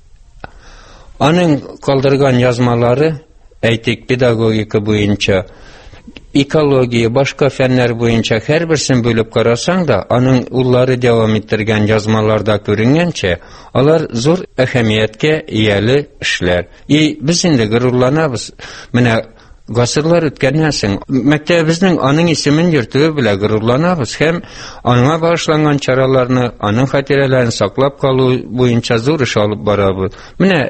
[SPEAKER 5] аның калдырган язмалары, әйтик, педагогика буенча, экология, башка фәннәр буенча һәрберсен бөлеп карасаң да, аның уллары дәвам иттергән язмаларда күренгәнчә, алар зур әһәмияткә ияле эшләр. И без инде горурланабыз. Менә гасырлар үткәннән соң мәктәбебезнең аның исемен йөртүе белән горурланабыз һәм аңа багышланган чараларны, аның хатирәләрен саклап калу буенча зур эш алып барабыз. Менә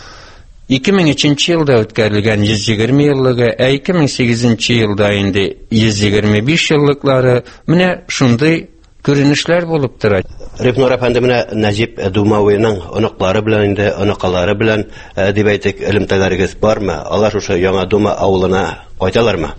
[SPEAKER 5] ике мең өченче елда үткәрелгән йөз егерме еллыгы, ә ике мең сигезенче елда инде йөз егерме биш еллыклары менә шундый күренешләр булып тора.
[SPEAKER 3] Рифнур әфәнде, менә Нәҗип Думавыйның оныклары белән инде, оныкалары белән дип әйтик, элемтәләрегез бармы? Алар шушы Яңа Дума авылына кайталармы?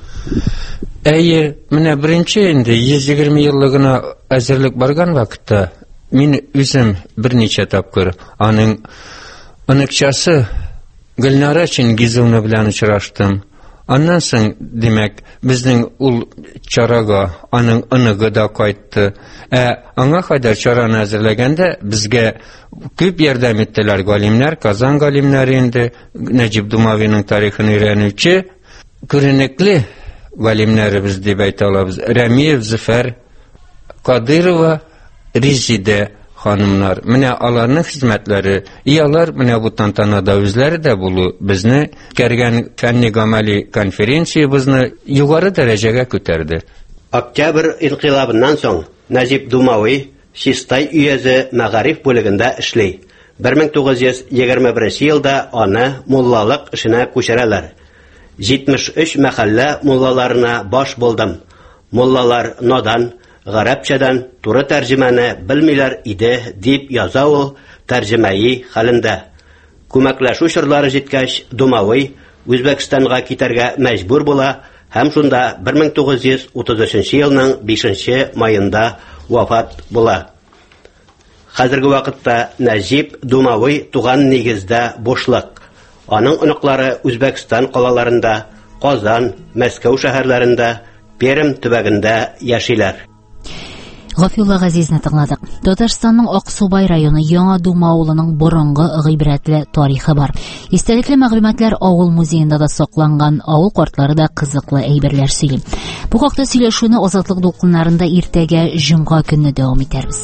[SPEAKER 5] Әйе, менә беренче инде йөз егерме еллыгына әзерлек барган вакытта мин үзем берничә тапкыр аның оныкчасы Гөлнара Чингизовна белән очраштым. Аннан соң, демәк, безнең ул чарага аның оныгы да кайтты. Ә аңа кадәр чараны әзерләгәндә безгә күп ярдәм иттеләр галимнәр, Казан галимнәре инде, Нәҗип Думавыйның тарихын өйрәнүче күренекле галимнәребез дип әйтә алабыз. Рәмиев Зөфәр, Кадырова Резида ханымнар. Менә аларның хезмәтләре, и алар менә бу тантанада үзләре дә булу, безне кергән фәнни-гамәли конференциябызны югары дәрәҗәгә күтәрде.
[SPEAKER 3] Октябрь инкыйлабыннан соң Нәҗип Думавый Чистай өязе мәгариф бүлегендә эшли. бер мең тугыз йөз егерме беренче елда аны муллалык эшенә күчерәләр. җитмеш өч мәхәллә муллаларына баш булдым. Муллалар надан, гарәпчәдән туры тәрҗемәне белмиләр иде дип яза ул тәрҗемәи хәлендә. Күмәкләшү чорлары җиткәч, Думавый Үзбәкстанга китәргә мәҗбүр була һәм шунда бер мең тугыз йөз утыз өченче елның бишенче маенда вафат була. Хәзерге вакытта Нәҗип Думавый туган нигездә бушлык. Аның оныклары Үзбәкстан калаларында, Казан, Мәскәү шәһәрләрендә, Пермь төбәгендә яшиләр.
[SPEAKER 1] Гафилла Газизны тыңладык. Татарстанның Аксубай районы Яңа Дума авылының борынгы гыйбрәтле тарихы бар. Истәлекле мәгълүматлар авыл музеенда да сакланган, авыл картлары да кызыклы әйберләр сөйли. Бу хакта сөйләшүне Азатлык дулкыннарында иртәгә җомга көнне дәвам итәрбез.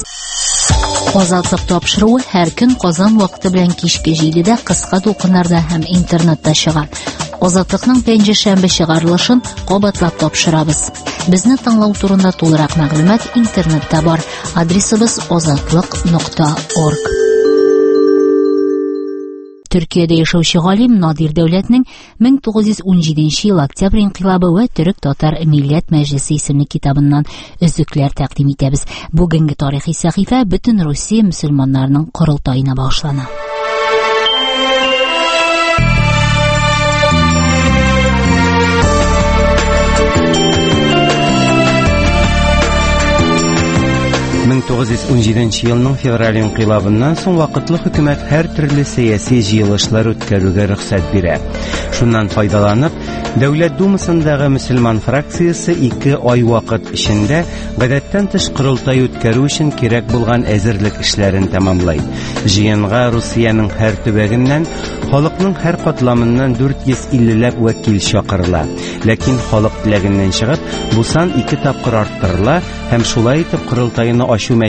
[SPEAKER 1] Азатлык тапшыруы һәр көн Казан вакыты белән кичке җидедә кыска дулкыннарда һәм интернетта чыга. Азатлыкның пәнҗешәмбе чыгарылышын кабатлап тапшырабыз. Безне тыңлау турында тулырак мәгълүмат интернетта бар. Адресыбыз азатлык нокта орг. Төркиядә яшәүче галим Надир Дәүләтнең мең тугыз йөз унҗиденче ел Октябрь инкыйлабы ва Төрек-Татар Милләт Мәҗлесе исемле китабыннан өзекләр тәкъдим итәбез. Бүгенге тарихи сәхифә бөтен Русия мөселманнарының корылтаена багышлана.
[SPEAKER 6] мең тугыз йөз унҗиденче елның февраль инкыйлабыннан соң вакытлы хөкүмәт һәр төрле сәяси җыелышлар үткәрүгә рөхсәт бирә. Шуннан файдаланып, Дәүләт Думасындагы мөселман фракциясе ике ай вакыт эчендә гадәттән тыш корылтай үткәрү өчен кирәк булган әзерлек эшләрен тәмамлай. Җыенга Русиянең һәр төбәгеннән, халыкның һәр катламыннан дүрт йөз иллеләп вәкил чакырыла. Ләкин халык теләгеннән чыгып, бу сан ике тапкыр арттырыла һәм шулай итеп корылтайны ачу мәҗлесе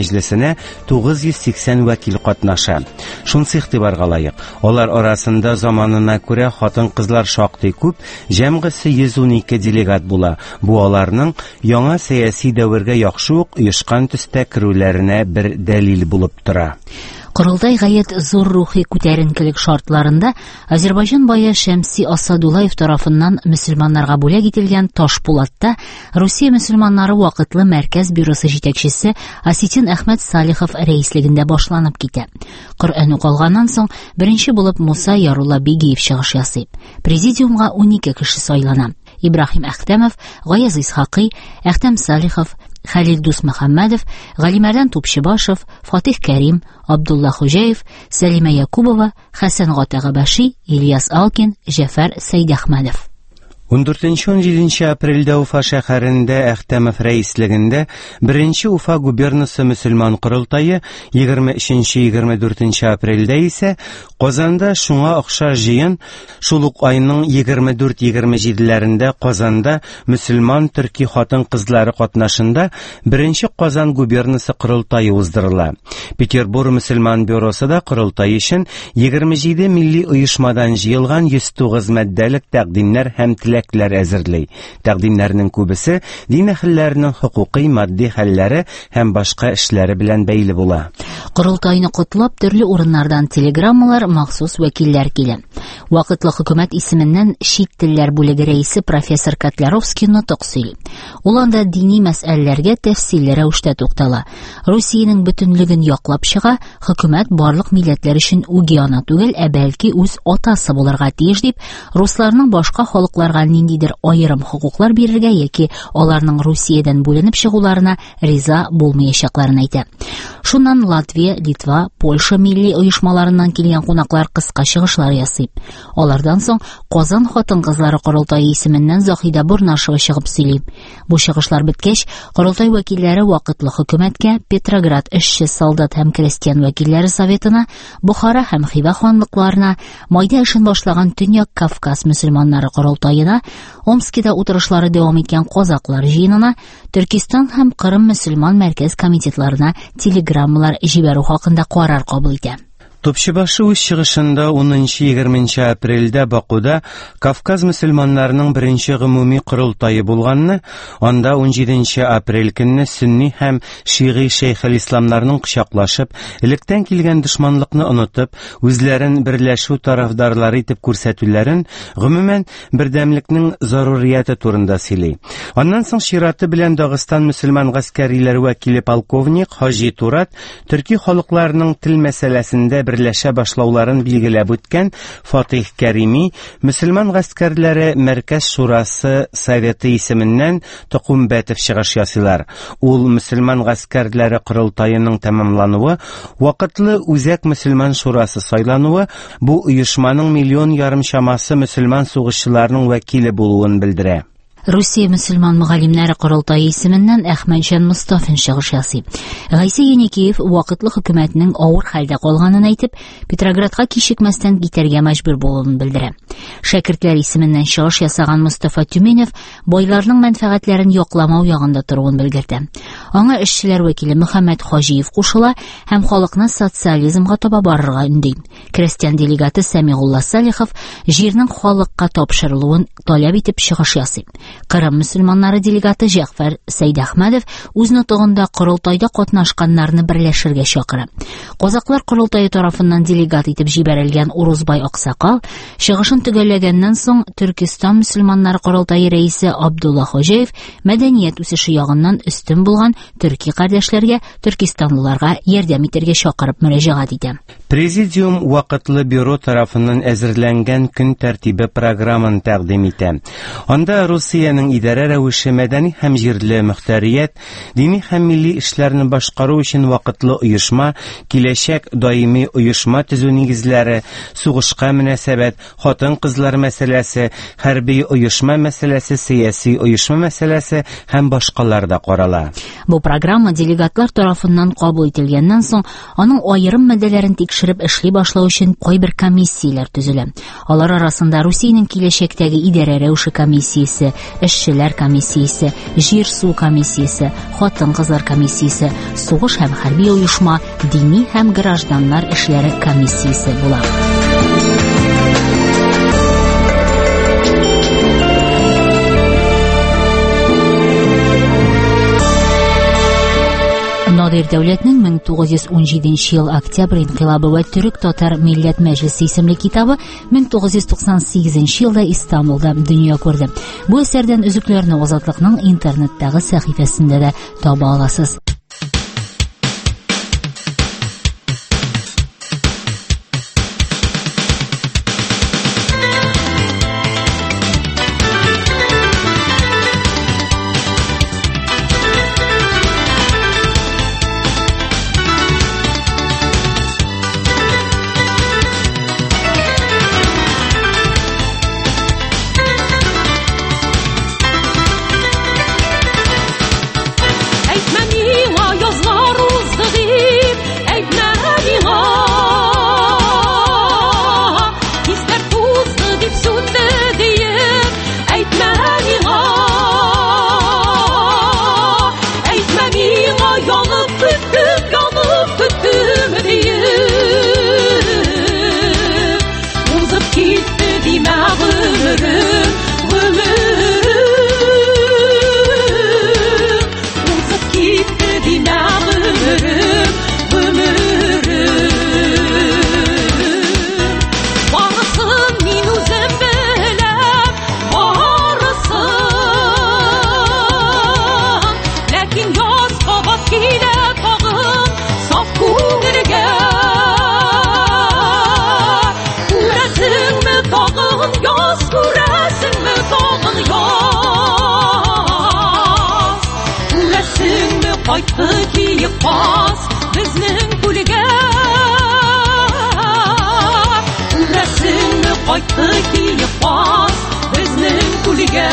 [SPEAKER 6] мәҗлесенә тугыз йөз сиксән вәкил катнаша. Шунысы игътибарга лаек. Алар арасында заманына күрә хатын-кызлар шактый күп, җәмгысе йөз унике делегат була. Бу аларның яңа сәяси дәвергә яхшы ук оешкан төстә керүләренә бер дәлил булып тора.
[SPEAKER 1] Корылтай гаять зур рухи күтәренкелек шартларында Азербайҗан бае Шәмси Асадуллаев тарафыннан мөселманнарга бүләк ителгән Ташпулатта Русия мөселманнары вакытлы мәркәз бюросы җитәкчесе Осетин Әхмәт Салихов рәислегендә башланып китә. Коръән укылганнан соң беренче булып Муса Ярулла Бигиев чыгыш ясый. Президиумга унике кеше сайлана. Ибрахим Әхтәмов, Гаяз Исхакый, Әхтәм Салихов, Хәлил Дусмөхәммәдов, Галимәрдан Тупчыбашев, Фатих Кәрим, Абдулла Хуҗаев, Сәлимә Якубова, Хәсән Гатагабаши, Ильяс Алкин, Җәфәр Сәйдәхмәдов.
[SPEAKER 6] ундүртенче - унҗиденче апрельдә Уфа шәһәрендә Әхтәмов рәислегендә беренче Уфа губернасы мөселман корылтайы, егерме өченче - егерме дүртенче апрельдә исә Казанда шуңа охшаш җыен, шул ук айның егерме дүрт - егерме җиделәрендә Казанда мөселман төрки хатын-кызлары катнашында беренче Казан губернасы корылтайы уздырыла. Петербург мөселман бюросы да корылтай өчен егерме җиде милли оешмадан җыелган йөз тугыз маддәлек тәкъдимнәр һәм теләкләр әзерли. Тәкъдимнәрнең күбесе дин әһелләренең хукукый, матди хәлләре һәм башка эшләре белән бәйле була.
[SPEAKER 1] Корылтайны котлап төрле урыннардан телеграммалар, махсус вәкилләр килә. Вакытлы хөкүмәт исеменнән чит телләр бүлеге рәисе профессор Котляровский нутык сөйли. Ул анда дини мәсьәләләргә тәфсилле рәвештә туктала. Русиянең бөтенлеген яклап чыга, хөкүмәт барлык милләтләр өчен үги-ана түгел, ә бәлки үз атасы булырга тиеш дип, русларның башка халыкларга ниндидер аерым хокуклар бирергә яки аларның Русиядән бүленеп чыгуларына риза булмаячакларын әйтә. Шуннан Латвия, Литва, Польша милли оешмаларыннан килгән кунаклар кыска чыгышлар ясый. Алардан соң Казан хатын-кызлары корылтайы исеменнән Заһида Бурнашева чыгып сөйли. Бу чыгышлар беткәч, корылтай вәкилләре вакытлы хөкүмәткә, Петроград эшче, солдат һәм крестьян вәкилләре советына, Бухара һәм Хива ханлыкларына, майда эшен башлаган Төньяк Кавказ мөселманнары корылтайына, Омскида утырышлары дәвам иткән казаклар җыенына, Төркистан һәм Кырым мөселман мәркәз комитетларына телеграммалар җибәрү хакында карар кабул итә.
[SPEAKER 6] Тупчыбашы үз чыгышында унынчы - егерменче апрельдә Бакуда Кавказ мөселманнарының беренче гомуми корылтайы булганны, анда унҗиденче апрель көнне сөнни һәм шигый шейх-ил-исламнарның кочаклашып, электән килгән дошманлыкны онытып, үзләрен берләшү тарафдарлары итеп күрсәтүләрен, гомумән бердәмлекнең зарурияте турында сөйли. Аннан соң чираты белән Дагыстан мөселман гаскәриләре вәкиле полковник Хаҗи Турат төрки халыкларының тел мәсьәләсендә берләшә башлауларын билгеләп үткән Фатих Кәрими мөселман гаскәрләре Мәркәз шурасы советы исеменнән Токумбәтов чыгыш ясыйлар. Ул мөселман гаскәрләре корылтайының тәмамлануы, вакытлы үзәк мөселман шурасы сайлануы бу оешманың миллион ярым чамасы мөселман сугышчыларының вәкиле булуын белдерә.
[SPEAKER 1] Русия мөселман мөгаллимнәре корылтайы исеменнән Әхмәтҗан Мустафин чыгыш ясый. Гайса Еникеев вакытлы хөкүмәтнең авыр хәлдә калганын әйтеп, Петроградка кичекмәстән китәргә мәҗбүр булуын белдерә. Шәкертләр исеменнән чыгыш ясаган Мустафа Тюменев байларның мәнфәгатьләрен якламау ягында торуын белгертә. Аңа эшчеләр вәкиле Мөхәммәд Хаҗиев кушыла һәм халыкны социализмга таба барырга өнди. Крестьян делегаты Сәмигулла Салихов җирнең халыкка тапшырылуын таләп итеп чыгыш ясый. Кырым мөселманнары делегаты Җәгъфәр Сәйдәхмәдов үз нутыгында корылтайда катнашканнарны берләшергә чакыра. Казаклар корылтайы тарафыннан делегат итеп җибәрелгән Урузбай Аксакал чыгышын төгәлләгәннән соң Төркстан мөселманнары корылтайы рәисе Абдулла Хуҗаев мәдәният үсеше ягыннан өстен булган төрки кардәшләргә, төркистанлыларга ярдәм итәргә чакырып мөрәҗәгать итә.
[SPEAKER 6] Президиум вакытлы бюро тарафыннан әзерләнгән көн тәртибе программын тәкъдим итә. Анда Русиянең идарә рәвеше, мәдәни һәм җирле мөхтәрият, дини һәм милли эшләрне башкару өчен вакытлы оешма, киләчәк даими оешма төзү нигезләре, сугышка мөнәсәбәт, хатын хатын-кызлар мәсьәләсе, хәрби оешма мәсьәләсе, сияси оешма мәсьәләсе һәм башкалар да карала.
[SPEAKER 1] Бу программа делегатлар тарафыннан кабул ителгәннән соң, аның аерым мәдәләрен тикшереп эшли башлау өчен кайбер комиссияләр төзелә. Алар арасында Русиянең киләчәктәге идарә рәвеше комиссиясе, эшчеләр комиссиясе, җир су комиссиясе, хатын-кызлар комиссиясе, сугыш һәм хәрби оешма, дини һәм гражданнар эшләре комиссиясе була. Надир Дәүләтнең мең тугыз йөз ун җиденче ел октябрь инкыйлабы ва Төрек-Татар милләт мәҗлесе исемле китабы мең тугыз йөз туксан сигезенче елда Истанбулда дөнья күрде. Бу әсәрдән өзекләрне Азатлыкның интернеттагы сәхифәсендә дә таба аласыз.
[SPEAKER 7] Кайтты киеп каз безнең күлгә, күрәсеңме кайтты киеп каз безнең күлгә.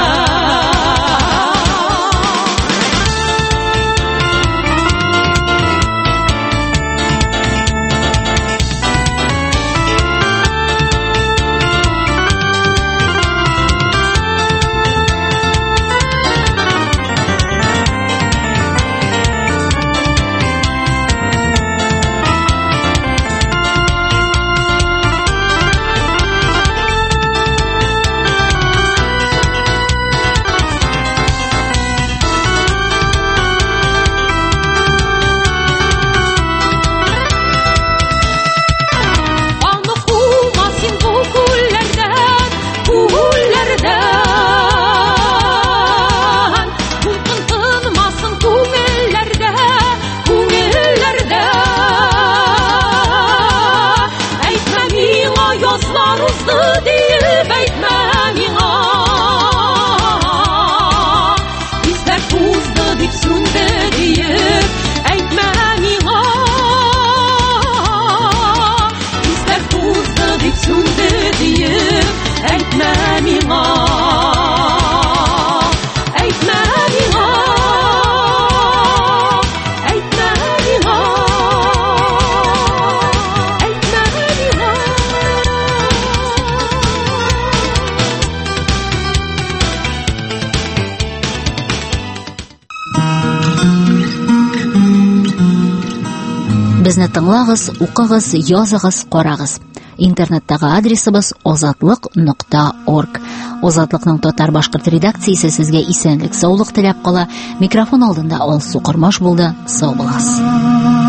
[SPEAKER 1] Безне тыңлагыз, укыгыз, языгыз, карагыз. Интернеттагы адресыбыз азатлык нокта орг. Азатлыкның татар-башкорт редакциясе сезгә исәнлек, саулык теләп кала. Микрофон алдында Алсу Кормаш булды. Сау буласыз.